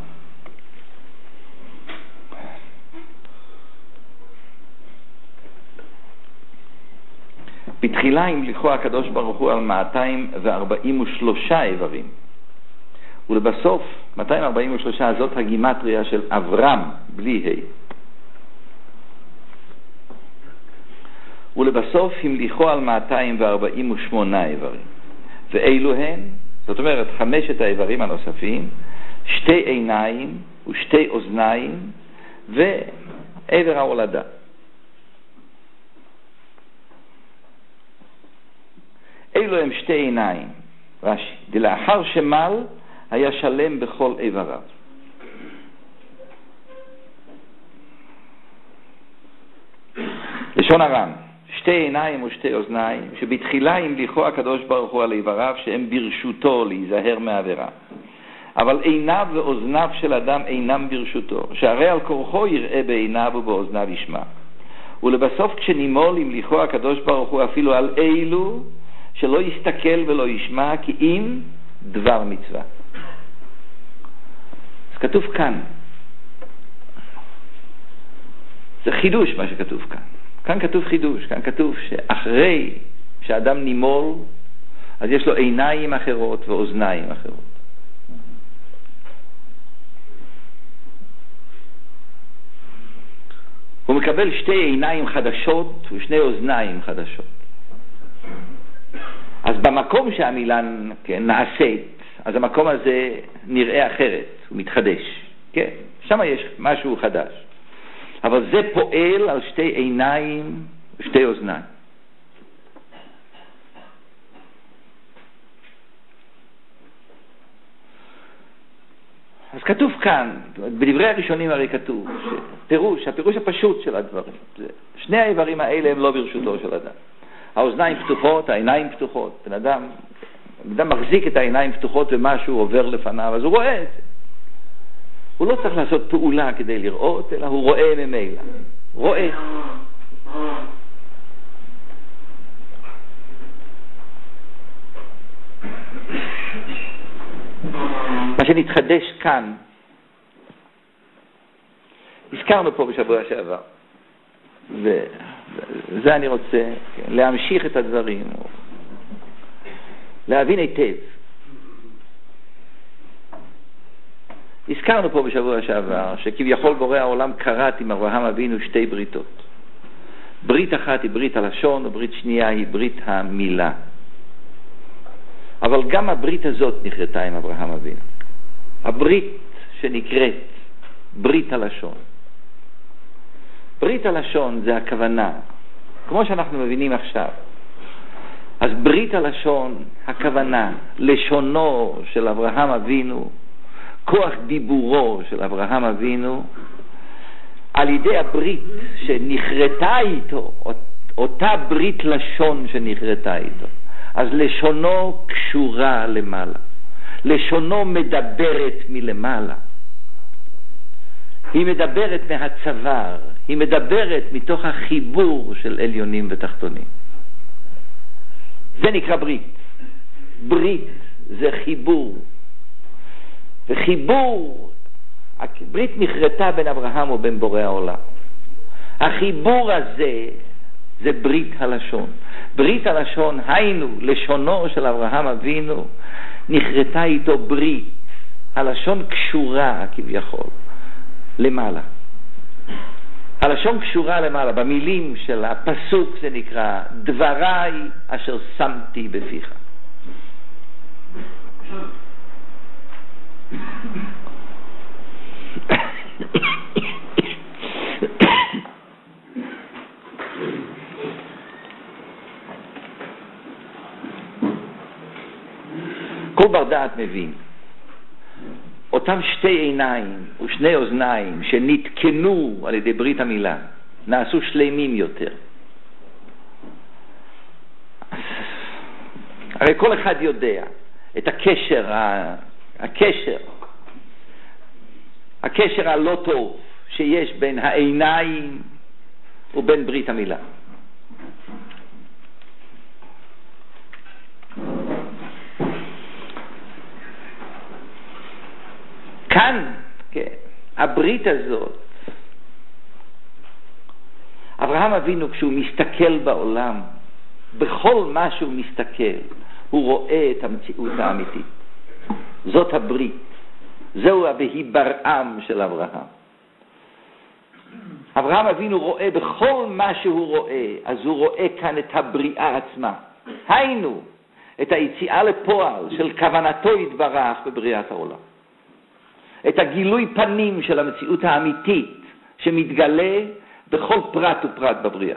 בתחילה המליכו הקדוש ברוך הוא על 243 איברים, ולבסוף 243 זאת הגימטריה של אברהם בלי ה', ולבסוף המליכו על 248 איברים, ואילו הן, זאת אומרת 5 האיברים הנוספים, 2 עיניים ו2 אוזניים ועבר ההולדה. אלו הם 2 עיניים, רש"י, דלאחר שמל היה שלם בכל איבריו. לשון הר"ן, 2 עיניים ו2 אוזניים, שבתחילה המליכו הקדוש ברוך הוא על איבריו שהם ברשותו להיזהר מעבירה. אבל עיניו ואוזניו של אדם אינם ברשותו, שהרי על כורחו יראה בעיניו ובאוזניו ישמע. ולבסוף כשנימול המליכו הקדוש ברוך הוא אפילו על אילו שלא יסתכל ולא ישמע כי אם דבר מצווה. אז כתוב כאן, זה חידוש מה שכתוב כאן. כאן כתוב חידוש, כאן כתוב שאחרי שאדם נימול, אז יש לו עיניים אחרות ואוזניים אחרות. הוא מקבל 2 עיניים חדשות ו2 אוזניים חדשות. אז במקום שהמילה נעשית, אז המקום הזה נראה אחרת, הוא מתחדש. כן? שם יש משהו חדש. אבל זה פועל על 2 עיניים ו2 אוזניים. אז כתוב כאן, בדברי הראשונים הרי כתוב, הפירוש הפשוט של הדברים, 2 האיברים האלה הם לא ברשותו של אדם. האוזניים פתוחות, העיניים פתוחות. בן אדם מחזיק את העיניים פתוחות ומשהו עובר לפניו, אז הוא רואה את זה. הוא לא צריך לעשות פעולה כדי לראות, אלא הוא רואה ממילא. רואה. מה שנתחדש כאן, הזכרנו פה בשבוע שעבר, וזה אני רוצה להמשיך את הדברים, להבין היטב. הזכרנו פה בשבוע שעבר שכביכול בורא העולם קראת עם אברהם אבינו 2 בריתות. ברית אחת היא ברית הלשון, וברית שנייה היא ברית המילה. אבל גם הברית הזאת נכרתה עם אברהם אבינו. הברית שנקראת ברית הלשון. ברית הלשון זה הכוונה, כמו שאנחנו מבינים עכשיו. אז ברית הלשון, הכוונה, לשונו של אברהם אבינו, כוח דיבורו של אברהם אבינו, על ידי הברית שנחרתה איתו, אותה ברית לשון שנחרתה איתו. אז לשונו קשורה למעלה. לשונו מדברת מלמעלה. היא מדברת מהצוואר, היא מדברת מתוך החיבור של עליונים ותחתונים. זה נקרא ברית. ברית זה חיבור. וחיבור, ברית נחרתה בין אברהם ובין בורא העולם. החיבור הזה זה ברית הלשון. ברית הלשון, היינו, לשונו של אברהם אבינו, נחרתה איתו ברית. הלשון קשורה כביכול למעלה. הלשון קשורה למעלה. במילים של הפסוק זה נקרא דבריי אשר שמתי בפיך. כל בר דעת מבין, אותם 2 עיניים ו2 אוזניים שנתקנו על ידי ברית המילה, נעשו שלמים יותר. הרי כל אחד יודע את הקשר הלא טוב שיש בין העיניים ובין ברית המילה. הברית הזאת, אברהם אבינו כשהוא מסתכל בעולם, בכל מה שהוא מסתכל, הוא רואה את המציאות האמיתית. זאת הברית. זהו הבהי ברעם של אברהם. אברהם אבינו רואה בכל מה שהוא רואה, אז הוא רואה כאן את הבריאה עצמה. היינו, את היציאה לפועל של כוונתו יתברך בבריאת העולם. את הגילוי פנים של המציאות האמיתית שמתגלה בכל פרט ופרט בבריאה.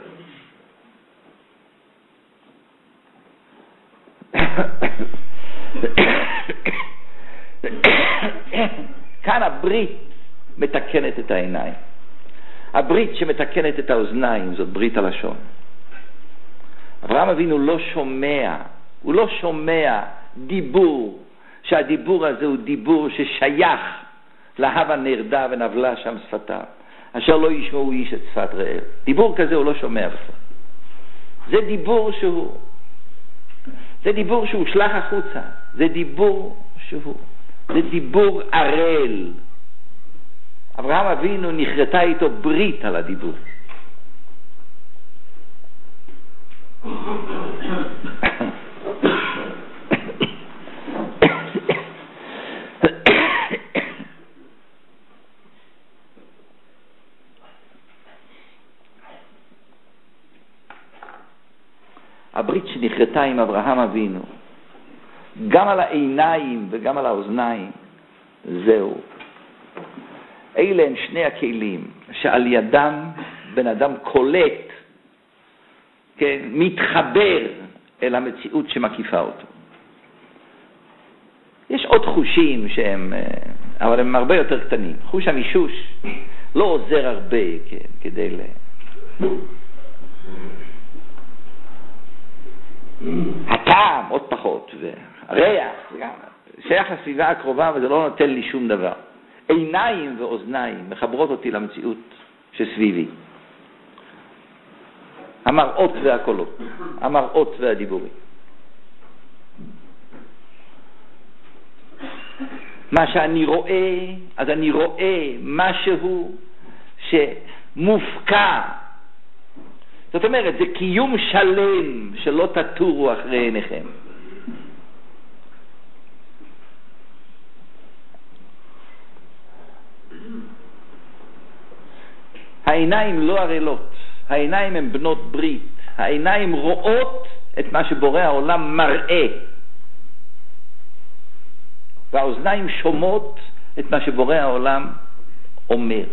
כאן הברית מתקנת את העיניים. הברית שמתקנת את האוזניים זאת ברית הלשון. אברהם אבינו הוא לא שומע דיבור, שהדיבור הזה הוא דיבור ששייך להבה נרדה ונבלה שם שפתה, אשר לא ישמעו איש את שפת רעהו. דיבור כזה הוא לא שומע בכלל. זה דיבור שהוא שלח החוצה. זה דיבור ערל. אברהם אבינו נחרטה איתו ברית על הדיבור. הברית שנחרטה עם אברהם אבינו, גם על העיניים וגם על האוזניים, זהו. אלה הם שני הכלים שעל ידם בן אדם קולט, כן, מתחבר אל המציאות שמקיפה אותו. יש עוד חושים שהם, אבל הם הרבה יותר קטנים. חוש המישוש לא עוזר הרבה, כן, כדי הטעם עוד פחות, והריח שייך לסביבה הקרובה וזה לא נותן לי שום דבר. עיניים ואוזניים מחברות אותי למציאות שסביבי. המראות והקולות, המראות והדיבורים. מה שאני רואה, אז אני רואה משהו שמופקע. זאת אומרת, זה קיום שלם שלא תטורו אחרי עיניכם. העיניים לא ערלות, העיניים הן בנות ברית, העיניים רואות את מה שבורא העולם מראה, והאוזניים שומעות את מה שבורא העולם אומר.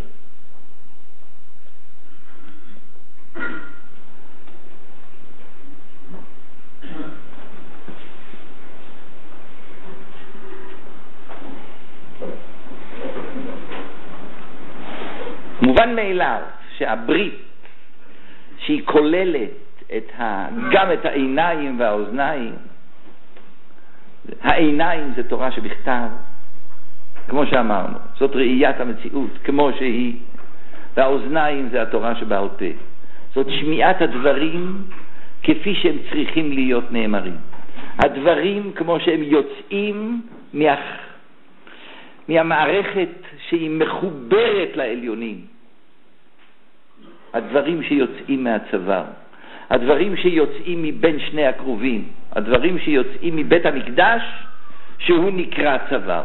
מובן מאליו שהברית שהיא כוללת גם את העיניים והאוזניים, העיניים זה תורה שבכתב, כמו שאמרנו, זאת ראיית המציאות כמו שהיא, והאוזניים זה התורה שבעל פה, זאת שמיעת הדברים כפי שהם צריכים להיות נאמרים, הדברים כמו שהם יוצאים מהמערכת שהיא מחוברת לעליונים, הדברים שיוצאים מהצוואר, הדברים שיוצאים מבין שני הקרובים, הדברים שיוצאים מבית המקדש שהוא נקרא צוואר.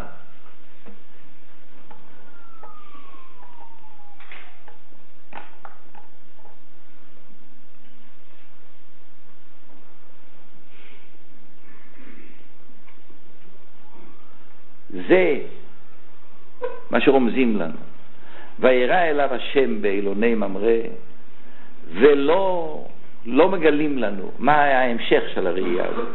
זה מה שרומזים לנו. וירא אליו השם באילוני ממרא, ולא מגלים לנו מה היה ההמשך של הראייה הזאת.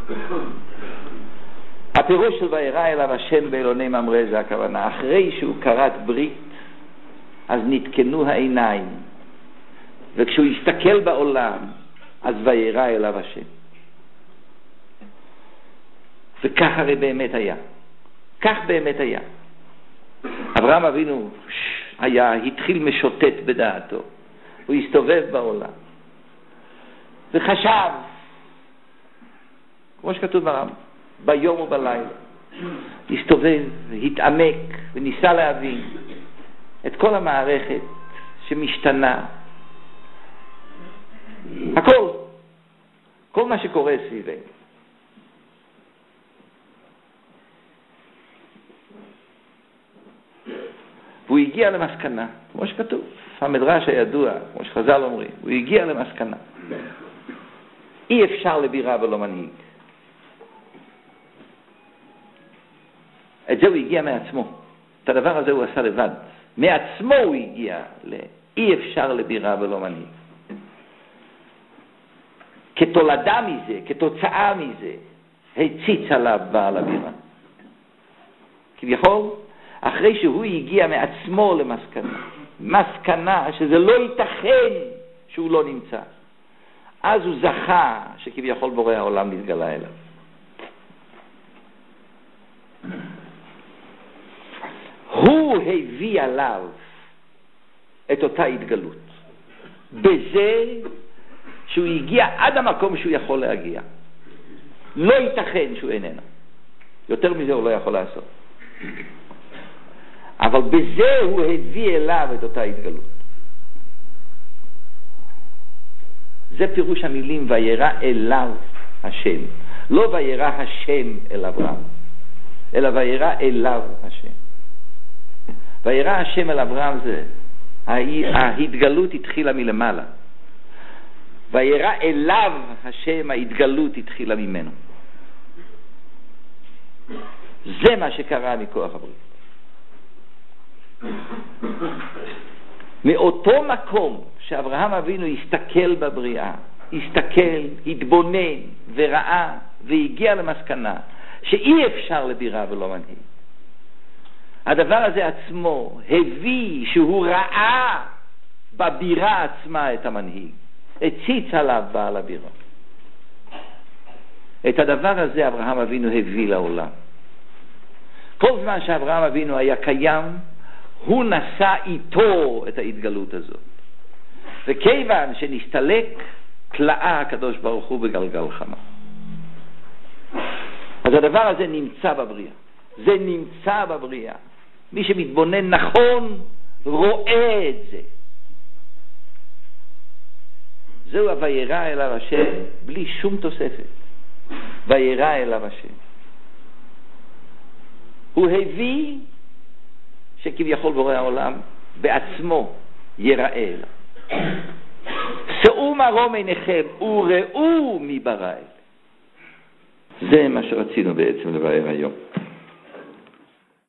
הפירוש של וירא אליו השם באילוני ממרא זה הכוונה, אחרי שהוא קראת ברית, אז נתקנו העיניים, וכשהוא הסתכל בעולם, אז וירא אליו השם. וכך הרי באמת היה. כך באמת היה. אברהם אבינו התחיל משוטט בדעתו. הוא הסתובב בעולם. וחשב, כמו שכתוב ברמב"ם, ביום ובלילה. הסתובב, התעמק וניסה להבין. את כל המערכת שמשתנה, הכל, כל מה שקורה סביבנו. והוא הגיע למסקנה, כמו שכתוב, המדרש הידוע, כמו שחז"ל אומרים, הוא הגיע למסקנה. אי אפשר לבירה ולא מנהיג. את זה הוא הגיע מעצמו. את הדבר הזה הוא עשה לבד. מעצמו הוא הגיע לאי אפשר לבירה ולא מנהיג. כתולדה מזה, כתוצאה מזה, הציץ עליו בעל הבירה. כביכול, אחרי שהוא הגיע מעצמו למסקנה, מסקנה שזה לא ייתכן שהוא לא נמצא, אז הוא זכה שכביכול בורא העולם נתגלה אליו. הוא הביא עליו את אותה התגלות, בזה שהוא הגיע עד המקום שהוא יכול להגיע. לא ייתכן שהוא איננו. יותר מזה הוא לא יכול לעשות. אבל בזה הוא הביא אליו את אותה התגלות. זה פירוש המילים וירא אליו השם. לא וירא השם אל אברהם, אלא וירא אליו השם. וירא השם אל אברהם זה, ההתגלות התחילה מלמעלה. וירא אליו השם, ההתגלות התחילה ממנו. זה מה שקרה מכוח הברית. מאותו מקום שאברהם אבינו הסתכל בבריאה, הסתכל, התבונן וראה והגיע למסקנה שאי אפשר לבירה ולא מנהיג, הדבר הזה עצמו הביא שהוא ראה בבירה עצמה את המנהיג, הציץ עליו בעל הבירה. את הדבר הזה אברהם אבינו הביא לעולם. כל זמן שאברהם אבינו היה קיים, הוא נשא איתו את ההתגלות הזאת. וכיוון שנסתלק, תלאה הקדוש ברוך הוא בגלגל חמה. אז הדבר הזה נמצא בבריאה. זה נמצא בבריאה. מי שמתבונן נכון רואה את זה. זהו וירא אליו השם בלי שום תוספת. וירא אליו השם. הוא הביא שכביכול בורא העולם בעצמו יראה אליו. שאו מרום עיניכם וראו מי ברא. זה מה שרצינו בעצם לבאר היום.